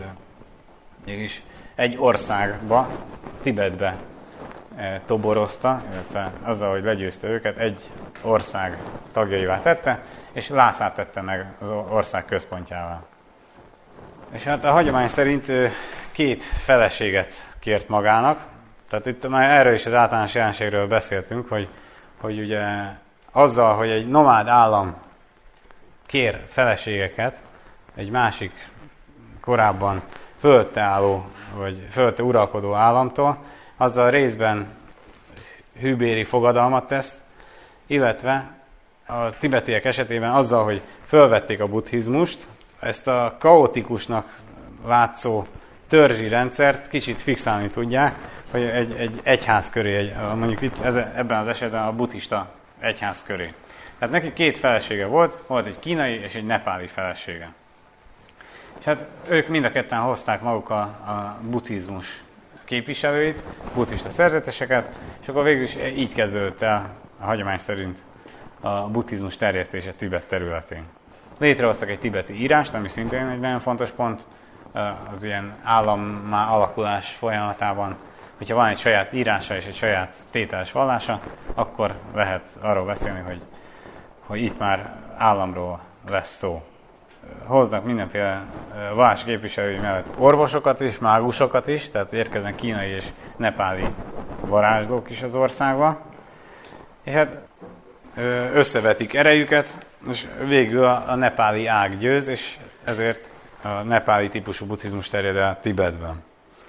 mégis egy országba, Tibetbe toborozta, illetve azzal, hogy legyőzte őket, egy ország tagjaivá tette, és Lhását tette meg az ország központjává. És hát a hagyomány szerint két feleséget kért magának, tehát itt már erről is az általános jelenségről beszéltünk, hogy, hogy ugye azzal, hogy egy nomád állam kér feleségeket egy másik korábban fölötte álló, vagy fölötte uralkodó államtól, azzal részben hűbéri fogadalmat tesz, illetve a tibetiek esetében azzal, hogy fölvették a buddhizmust, ezt a kaotikusnak látszó törzsi rendszert kicsit fixálni tudják, hogy egy, egy egyház köré, egy, mondjuk itt ebben az esetben a buddhista egyház köré. Tehát neki két felesége volt, volt egy kínai és egy nepáli felesége. És hát ők mind a ketten hozták magukkal a buddhizmus képviselőit, buddhista szerzeteseket, és akkor végül is így kezdődött el a hagyomány szerint a buddhizmus terjesztése Tibet területén. Létrehoztak egy tibeti írást, ami szintén egy nagyon fontos pont az ilyen állammá alakulás folyamatában. Hogyha van egy saját írása és egy saját tételes vallása, akkor lehet arról beszélni, hogy, hogy itt már államról lesz szó. Hoznak mindenféle vallási képviselői mellett orvosokat is, mágusokat is, tehát érkeznek kínai és nepáli varázslók is az országba, és hát összevetik erejüket, és végül a, a nepáli ág győz, és ezért a nepáli típusú buddhizmus terjed el Tibetben.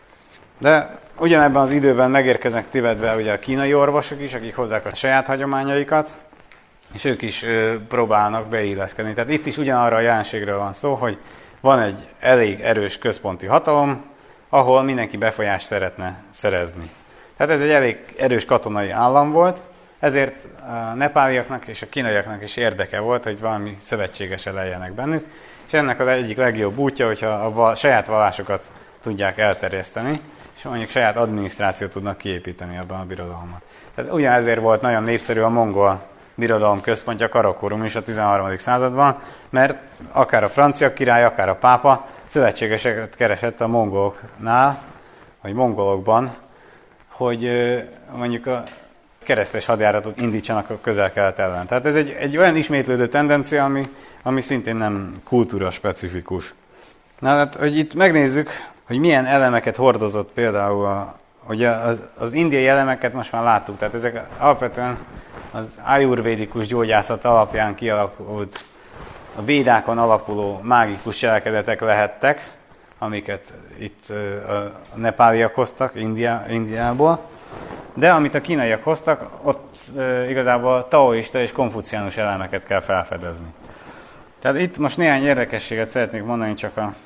De ugyanebben az időben megérkeznek Tibetbe ugye a kínai orvosok is, akik hozzák a saját hagyományaikat, és ők is ö, próbálnak beilleszkedni. Tehát itt is ugyanarra a jelenségről van szó, hogy van egy elég erős központi hatalom, ahol mindenki befolyást szeretne szerezni. Tehát ez egy elég erős katonai állam volt, ezért a nepáliaknak és a kínaiaknak is érdeke volt, hogy valami szövetségesen lejjenek bennük, és ennek az egyik legjobb útja, hogyha a saját vallásokat tudják elterjeszteni, és mondjuk saját adminisztrációt tudnak kiépíteni abban a birodalomban. Tehát ugyanezért volt nagyon népszerű a mongol birodalom központja, Karakorum is a tizenharmadik században, mert akár a francia király, akár a pápa szövetségeseket keresett a mongoloknál, vagy mongolokban, hogy mondjuk a keresztes hadjáratot indítsanak a Közel-Kelet ellen. Tehát ez egy, egy olyan ismétlődő tendencia, ami, ami szintén nem kultúra specifikus. Na, hát, hogy itt megnézzük, hogy milyen elemeket hordozott például, a, hogy az, az indiai elemeket most már láttuk, tehát ezek alapvetően az ajurvédikus gyógyászat alapján kialakult, a védákon alapuló mágikus cselekedetek lehettek, amiket itt a nepáliak hoztak India, Indiából, de amit a kínaiak hoztak, ott e, igazából taoista és konfuciánus elemeket kell felfedezni. Tehát itt most néhány érdekességet szeretnék mondani csak a,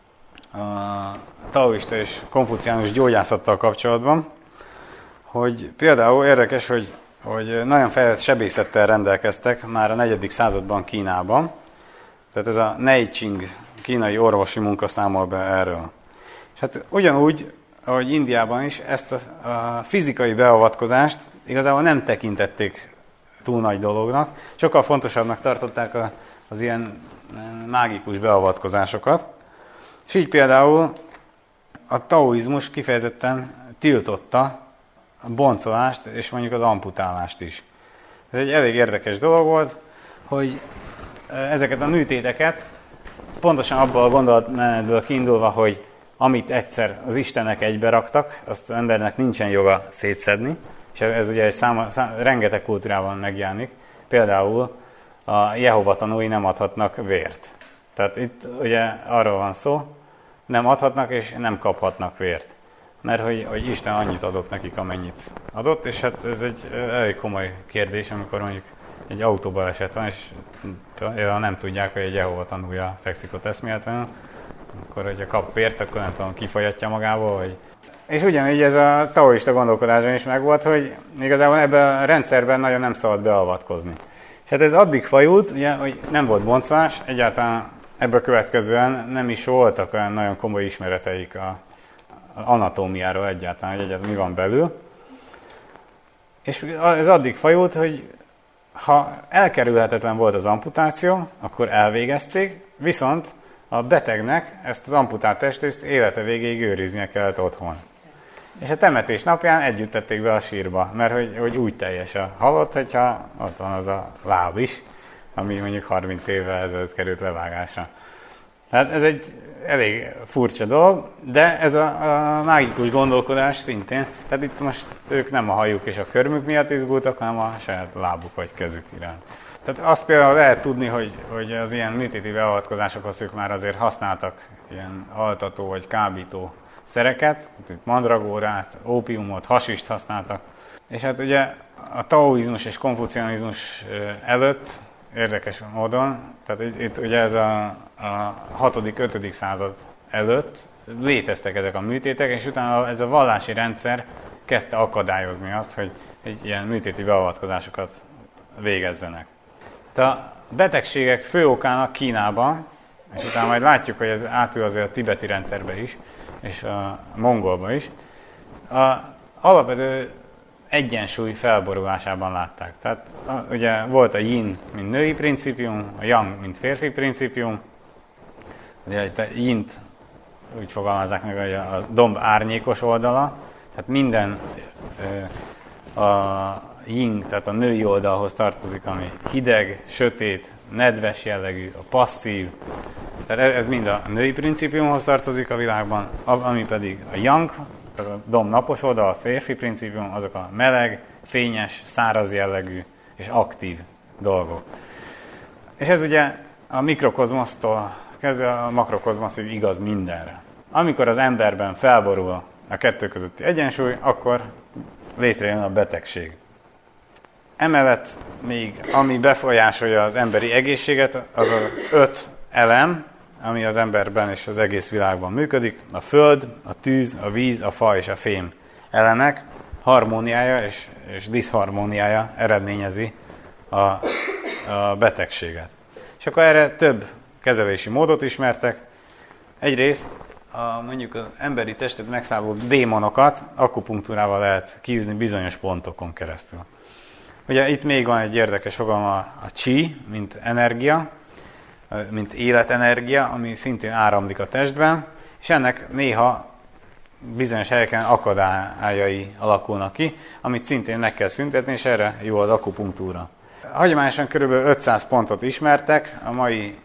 a taoista és konfuciánus gyógyászattal kapcsolatban, hogy például érdekes, hogy, hogy nagyon fejlett sebészettel rendelkeztek már a negyedik században Kínában. Tehát ez a Neijing kínai orvosi munka számol be erről. És hát ugyanúgy, ahogy Indiában is, ezt a, a fizikai beavatkozást igazából nem tekintették túl nagy dolognak. Sokkal fontosabbnak tartották a, az ilyen mágikus beavatkozásokat. És így például a taoizmus kifejezetten tiltotta a boncolást és mondjuk az amputálást is. Ez egy elég érdekes dolog volt, hogy ezeket a műtéteket pontosan abból a gondolatmenetből kiindulva, hogy amit egyszer az istenek egybe raktak, azt az embernek nincsen joga szétszedni, és ez ugye egy száma, szám, rengeteg kultúrában megjelenik. Például a Jehova tanúi nem adhatnak vért. Tehát itt ugye arról van szó, nem adhatnak és nem kaphatnak vért. Mert hogy, hogy Isten annyit adott nekik, amennyit adott, és hát ez egy elég komoly kérdés, amikor mondjuk egy autóbaleset van, és nem tudják, hogy egy Jehova tanúja fekszik ott eszméletlenül, akkor hogyha kap vért, akkor nem tudom, kifolyatja magából, vagy... És ugyanígy ez a taoista gondolkodásban is megvolt, hogy igazából ebben a rendszerben nagyon nem szabad beavatkozni. És hát ez addig fajult, ugye, hogy nem volt boncolás, egyáltalán ebből következően nem is voltak olyan nagyon komoly ismereteik a, a anatómiáról egyáltalán, hogy egyáltalán mi van belül. És ez addig fajult, hogy ha elkerülhetetlen volt az amputáció, akkor elvégezték, viszont a betegnek ezt az amputált testrészt élete végéig őriznie kellett otthon. És a temetés napján együtt tették be a sírba, mert hogy, hogy úgy teljes a halott, hogyha ott van az a láb is, ami mondjuk harminc évvel ezelőtt került levágásra. Hát ez egy elég furcsa dolog, de ez a, a mágikus gondolkodás szintén, tehát itt most ők nem a hajuk és a körmük miatt izgultak, hanem a saját lábuk vagy kezük iránt. Tehát azt például lehet tudni, hogy, hogy az ilyen műtéti beavatkozásokhoz ők már azért használtak ilyen altató vagy kábító szereket, mandragórát, ópiumot, hasist használtak. És hát ugye a taoizmus és konfucianizmus előtt érdekes módon, tehát itt, itt ugye ez a, a hatodik-ötödik század előtt léteztek ezek a műtétek, és utána ez a vallási rendszer kezdte akadályozni azt, hogy egy ilyen műtéti beavatkozásokat végezzenek. A betegségek fő okának Kínában, és utána majd látjuk, hogy ez átül azért a tibeti rendszerbe is, és a mongolba is, a alapvető egyensúly felborulásában látták. Tehát ugye volt a yin, mint női principium, a yang, mint férfi principium. Ugye itt a yint úgy fogalmazzák meg, hogy a domb árnyékos oldala, tehát minden a yin, tehát a női oldalhoz tartozik, ami hideg, sötét, nedves jellegű, a passzív. Tehát ez mind a női principiumhoz tartozik a világban, ami pedig a yang, tehát a domb napos oldal, a férfi principium, azok a meleg, fényes, száraz jellegű és aktív dolgok. És ez ugye a mikrokozmosztól kezdve a makrokozmoszig igaz mindenre. Amikor az emberben felborul a kettő közötti egyensúly, akkor létrejön a betegség. Emellett még, ami befolyásolja az emberi egészséget, az az öt elem, ami az emberben és az egész világban működik. A föld, a tűz, a víz, a fa és a fém elemek harmóniája és, és diszharmóniája eredményezi a, a betegséget. És akkor erre több kezelési módot ismertek. Egyrészt a, mondjuk az emberi testet megszálló démonokat akupunktúrával lehet kiűzni bizonyos pontokon keresztül. Ugye itt még van egy érdekes fogalma, a chi, mint energia, mint életenergia, ami szintén áramlik a testben, és ennek néha bizonyos helyeken akadályai alakulnak ki, amit szintén meg kell szüntetni, és erre jó az akupunktúra. Hagyományosan kb. ötszáz pontot ismertek, a mai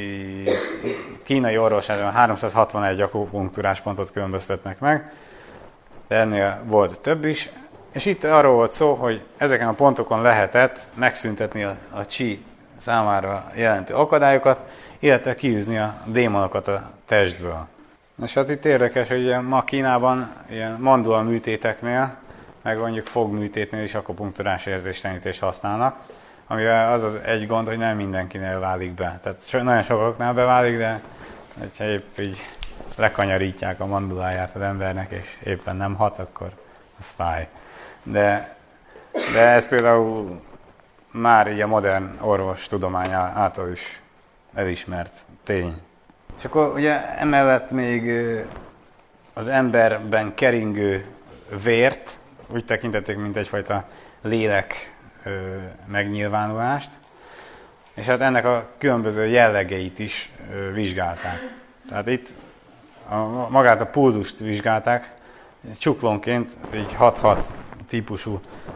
kínai orvoslásban háromszázhatvanegy akupunktúrás pontot különböztetnek meg, de ennél volt több is, és itt arról volt szó, hogy ezeken a pontokon lehetett megszüntetni a, a chi számára jelentő akadályokat, illetve kiűzni a démonokat a testből. És hát itt érdekes, hogy ma Kínában ilyen mandula műtéteknél, meg mondjuk fogműtétnél is akupunktúrás érzéstelenítést használnak, amivel az az egy gond, hogy nem mindenkinél válik be. Tehát so, nagyon sokaknál beválik, de ha épp így lekanyarítják a manduláját az embernek, és éppen nem hat, akkor az fáj. De, de ez például már így a modern orvos tudomány által is elismert tény. És akkor ugye emellett még az emberben keringő vért úgy tekintették, mint egyfajta lélek megnyilvánulást, és hát ennek a különböző jellegeit is ö, vizsgálták. Tehát itt a, magát a pulzust vizsgálták, csuklónként így hat-hat típusú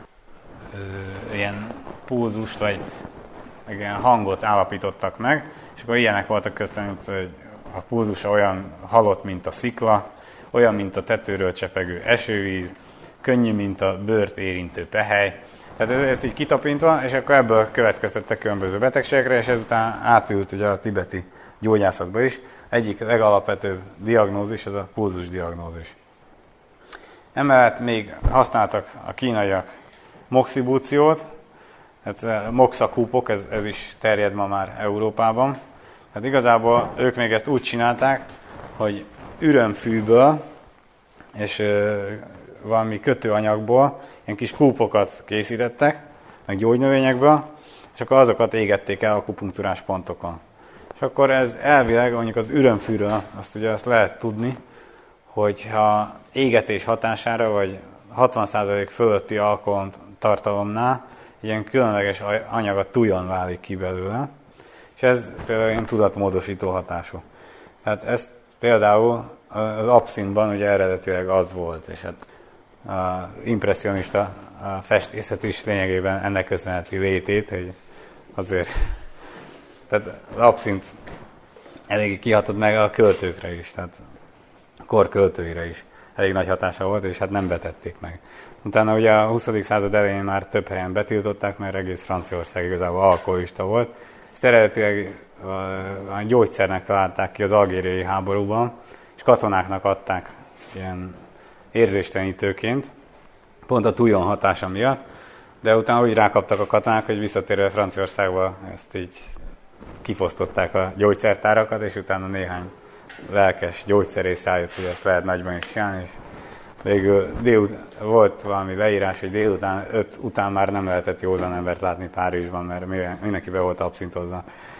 ö, ilyen pulzust, vagy ilyen hangot állapítottak meg, és akkor ilyenek voltak köztem, hogy a pulzusa olyan halott, mint a szikla, olyan, mint a tetőről csepegő esővíz, könnyű, mint a bőrt érintő pehely. Tehát ez, ez így kitapintva, és akkor ebből következtettek különböző betegségekre, és ezután átült ugye a tibeti gyógyászatba is. Egyik legalapvetőbb diagnózis az a pulzus diagnózis. Emellett még használtak a kínaiak moxibúciót, tehát moxakúpok, ez, ez is terjed ma már Európában. Tehát igazából ők még ezt úgy csinálták, hogy ürömfűből és ö, valami kötőanyagból ilyen kis kúpokat készítettek, meg gyógynövényekből, és akkor azokat égették el akupunktúrás pontokon. És akkor ez elvileg, mondjuk az ürömfűről, azt ugye azt lehet tudni, hogyha égetés hatására, vagy hatvan százalék fölötti alkohol tartalomnál ilyen különleges anyag a tujon válik ki belőle, és ez például ilyen tudatmódosító hatású. Tehát ezt például az abszintban ugye eredetileg az volt, és hát az impresszionista festészet is lényegében ennek köszönheti létét, hogy azért tehát az abszint eléggé kihatott meg a költőkre is, tehát a kor költőire is elég nagy hatása volt, és hát nem betették meg. Utána ugye a huszadik század elején már több helyen betiltották, mert egész Franciaország igazából alkoholista volt. Ezt eredetileg a gyógyszernek találták ki az algériai háborúban, és katonáknak adták ilyen érzéstelenítőként, pont a tujon hatása miatt, de utána úgy rákaptak a katonák, hogy visszatérve Franciaországba ezt így kifosztották a gyógyszertárakat, és utána néhány lelkes gyógyszerész rájött, hogy ezt lehet nagyban is csinálni, és végül délut- volt valami leírás, hogy délután öt után már nem lehetett józan embert látni Párizsban, mert mindenki be volt abszintozva.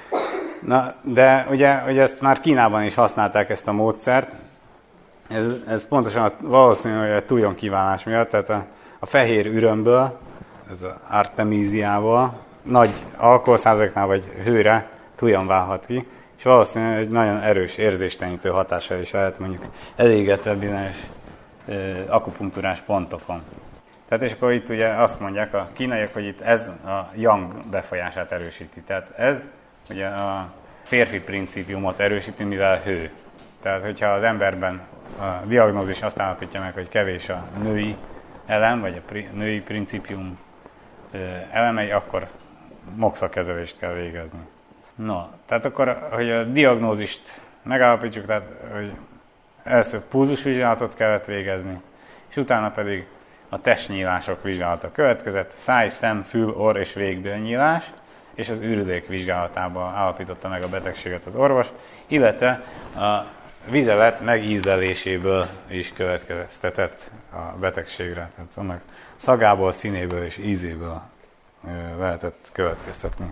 Na, de ugye, ugye ezt már Kínában is használták ezt a módszert. Ez, ez pontosan valószínű, hogy a tujon kívánás miatt, tehát a, a fehér ürömből, ez az artemíziával, nagy alkoholszázaléknál vagy hőre tujon válhat ki, és valószínűleg egy nagyon erős érzéstelenítő hatása is lehet mondjuk elégetve bizonyos akupunktúrás pontokon. Tehát és akkor itt ugye azt mondják a kínaiak, hogy itt ez a yang befolyását erősíti. Tehát ez ugye a férfi principiumot erősíti, mivel hő. Tehát hogyha az emberben a diagnózis azt állapítja meg, hogy kevés a női elem, vagy a pri- női principium elemei, akkor moxakezelést kell végezni. No, tehát akkor, hogy a diagnózist megállapítsuk, tehát hogy először pulzusvizsgálatot kellett végezni, és utána pedig a testnyílások vizsgálata következett, száj, szem, fül, orr és végbélnyílás, és az űrülék vizsgálatában állapította meg a betegséget az orvos, illetve a vizelet megízleléséből is következtetett a betegségre. Tehát annak szagából, színéből és ízéből lehetett következtetni.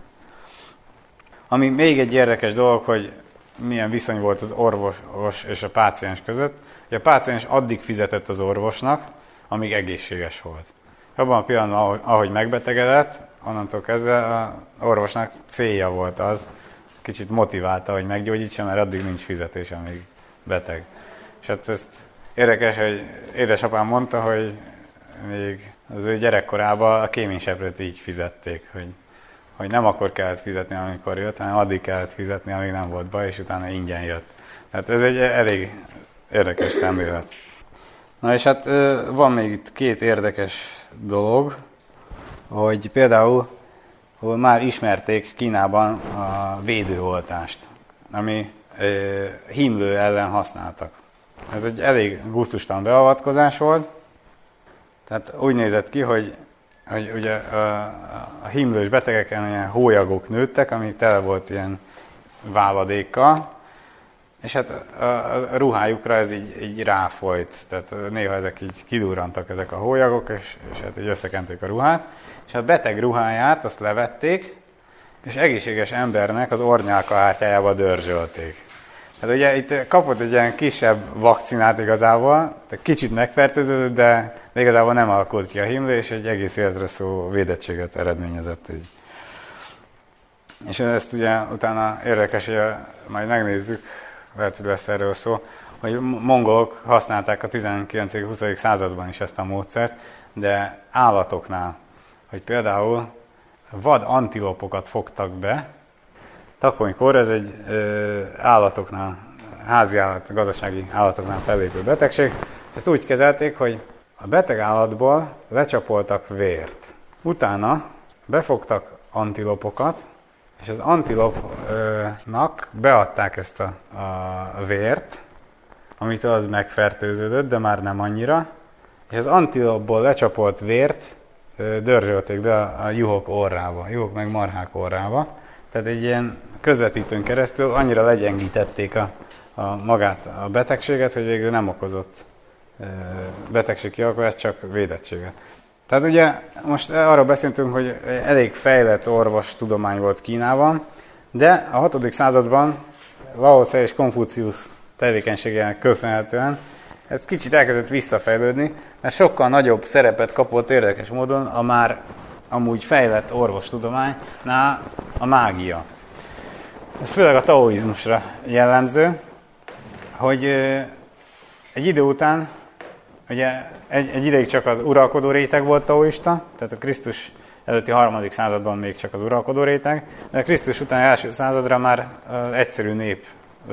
Ami még egy érdekes dolog, hogy milyen viszony volt az orvos és a páciens között. Ugye a páciens addig fizetett az orvosnak, amíg egészséges volt. Abban a pillanatban, ahogy megbetegedett, onnantól kezdve az orvosnak célja volt az, kicsit motiválta, hogy meggyógyítsa, mert addig nincs fizetés, amíg beteg. És hát ezt érdekes, hogy édesapám mondta, hogy még az ő gyerekkorában a kéményseprőt így fizették, hogy, hogy nem akkor kellett fizetni, amikor jött, hanem addig kellett fizetni, amíg nem volt baj, és utána ingyen jött. Tehát ez egy elég érdekes szemlélet. Na és hát van még itt két érdekes dolog, hogy például hogy már ismerték Kínában a védőoltást, ami e, hímlő ellen használtak. Ez egy elég gusztustalan beavatkozás volt, tehát úgy nézett ki, hogy, hogy ugye a, a hímlős betegeken ilyen hólyagok nőttek, ami tele volt ilyen váladékkal, és hát a, a ruhájukra ez így, így ráfolyt, tehát néha ezek így kidurrantak ezek a hólyagok, és, és hát így összekenték a ruhát, és a beteg ruháját azt levették, és egészséges embernek az orrnyálkahártyájába dörzsölték. Hát ugye itt kapott egy ilyen kisebb vakcinát igazából, tehát kicsit megfertőződött, de, de igazából nem alakult ki a hímlő, és egy egész életre szóló védettséget eredményezett így. És ezt ugye utána érdekes, hogy majd megnézzük, lehet, hogy lesz erről szó, hogy mongolok használták a tizenkilencedik-huszadik században is ezt a módszert, de állatoknál, hogy például vad antilopokat fogtak be, takonykor ez egy ö, állatoknál, házi állat, gazdasági állatoknál fellépő betegség. Ezt úgy kezelték, hogy a beteg állatból lecsapoltak vért. Utána befogtak antilopokat, és az antilopnak beadták ezt a, a vért, amitől az megfertőződött, de már nem annyira, és az antilopból lecsapolt vért dörzsölték be a, a juhok orrába, juhok meg marhák orrába. Tehát egy ilyen közvetítőn keresztül annyira legyengítették a, a magát a betegséget, hogy végül nem okozott e, betegség kialakulást, csak védettséget. Tehát ugye most arról beszéltünk, hogy elég fejlett orvostudomány volt Kínában, de a hatodik században Lao Tse és Konfuciusz tevékenységének köszönhetően ez kicsit elkezdett visszafejlődni, mert sokkal nagyobb szerepet kapott érdekes módon a már amúgy fejlett orvostudománynál a mágia. Ez főleg a taoizmusra jellemző, hogy egy idő után, ugye egy, egy ideig csak az uralkodó réteg volt taoista, tehát a Krisztus előtti harmadik században még csak az uralkodó réteg, de a Krisztus után első századra már az egyszerű nép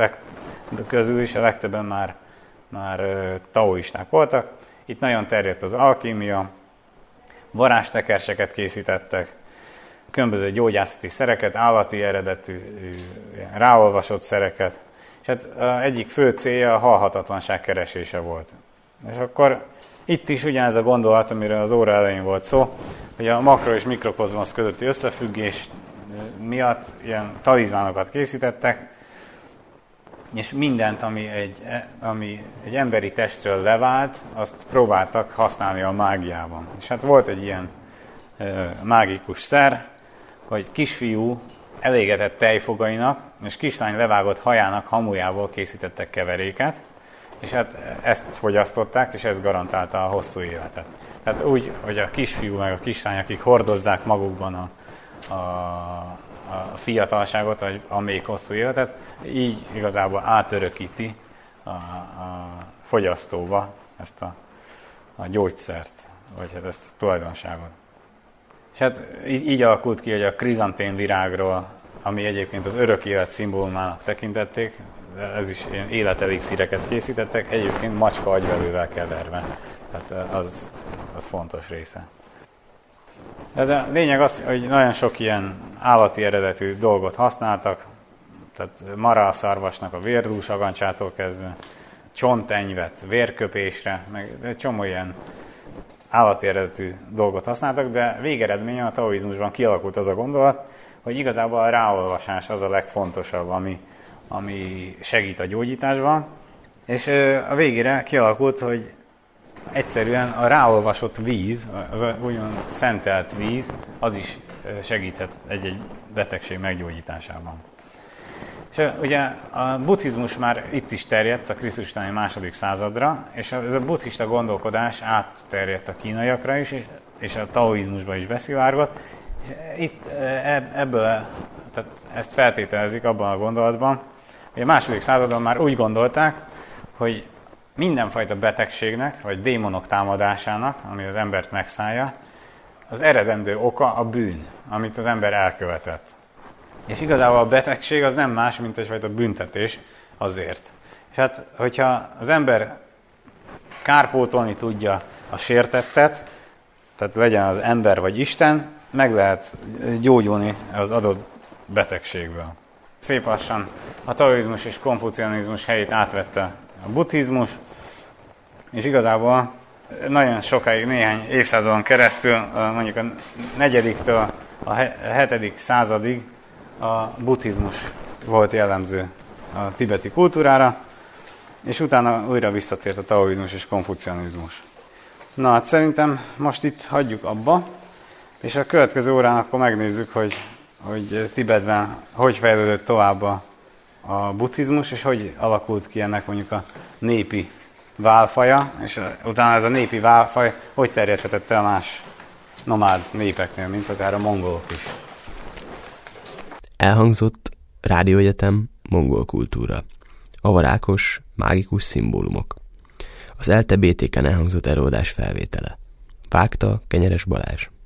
közül is a legtöbben már, már taoisták voltak. Itt nagyon terjedt az alkímia, varázstekerseket készítettek, különböző gyógyászati szereket, állati eredetű, ráolvasott szereket, és hát egyik fő célja a halhatatlanság keresése volt. És akkor itt is ugyanez a gondolat, amiről az óra elején volt szó, hogy a makro és mikrokozmosz közötti összefüggés miatt ilyen talizmánokat készítettek, és mindent, ami egy, ami egy emberi testről levált, azt próbáltak használni a mágiában. És hát volt egy ilyen e, mágikus szer, hogy kisfiú elégetett tejfogainak, és kislány levágott hajának hamujából készítettek keveréket, és hát ezt fogyasztották, és ez garantálta a hosszú életet. Tehát úgy, hogy a kisfiú meg a kislány, akik hordozzák magukban a, a, a fiatalságot, vagy a még hosszú életet, így igazából átörökíti a, a fogyasztóba ezt a, a gyógyszert, vagy hát ezt a tulajdonságot. És hát így, így alakult ki, hogy a krizantén virágról, ami egyébként az örök élet szimbólumának tekintették, ez is ilyen életelixíreket készítettek, egyébként macska agyvelővel keverve. Tehát az, az fontos része. De a lényeg az, hogy nagyon sok ilyen állati eredetű dolgot használtak, tehát maralszarvasnak a vérdús agancsától kezdve, csontenyvet vérköpésre, meg egy csomó ilyen állati eredetű dolgot használtak, de végeredményen a taoizmusban kialakult az a gondolat, hogy igazából a ráolvasás az a legfontosabb, ami, ami segít a gyógyításban, és a végére kialakult, hogy egyszerűen a ráolvasott víz, az úgymond szentelt víz, az is segíthet egy-egy betegség meggyógyításában. És ugye a buddhizmus már itt is terjedt a Krisztus utáni második századra, és ez a buddhista gondolkodás átterjedt a kínaiakra is, és a taoizmusba is beszivárgott. És itt ebből, tehát ezt feltételezik abban a gondolatban, hogy a második században már úgy gondolták, hogy mindenfajta betegségnek, vagy démonok támadásának, ami az embert megszállja, az eredendő oka a bűn, amit az ember elkövetett. És igazából a betegség az nem más, mint egyfajta büntetés azért. És hát, hogyha az ember kárpótolni tudja a sértettet, tehát legyen az ember vagy Isten, meg lehet gyógyulni az adott betegségből. Szép lassan a taoizmus és konfucianizmus helyét átvette a buddhizmus, és igazából nagyon sokáig, néhány évszázadon keresztül, mondjuk a negyediktől a hetedik századig a buddhizmus volt jellemző a tibeti kultúrára, és utána újra visszatért a taoizmus és konfucianizmus. Na hát szerintem most itt hagyjuk abba, és a következő órán akkor megnézzük, hogy, hogy Tibetben hogy fejlődött tovább a, a buddhizmus, és hogy alakult ki ennek mondjuk a népi válfaja, és utána ez a népi válfaj hogy terjedhetett el más nomád népeknél, mint akár a mongolok is. Elhangzott Rádióegyetem, mongol kultúra. Avar Ákos, mágikus szimbólumok. Az ELTE bé té ká-n elhangzott előadás felvétele. Vágta Kenyeres Balázs.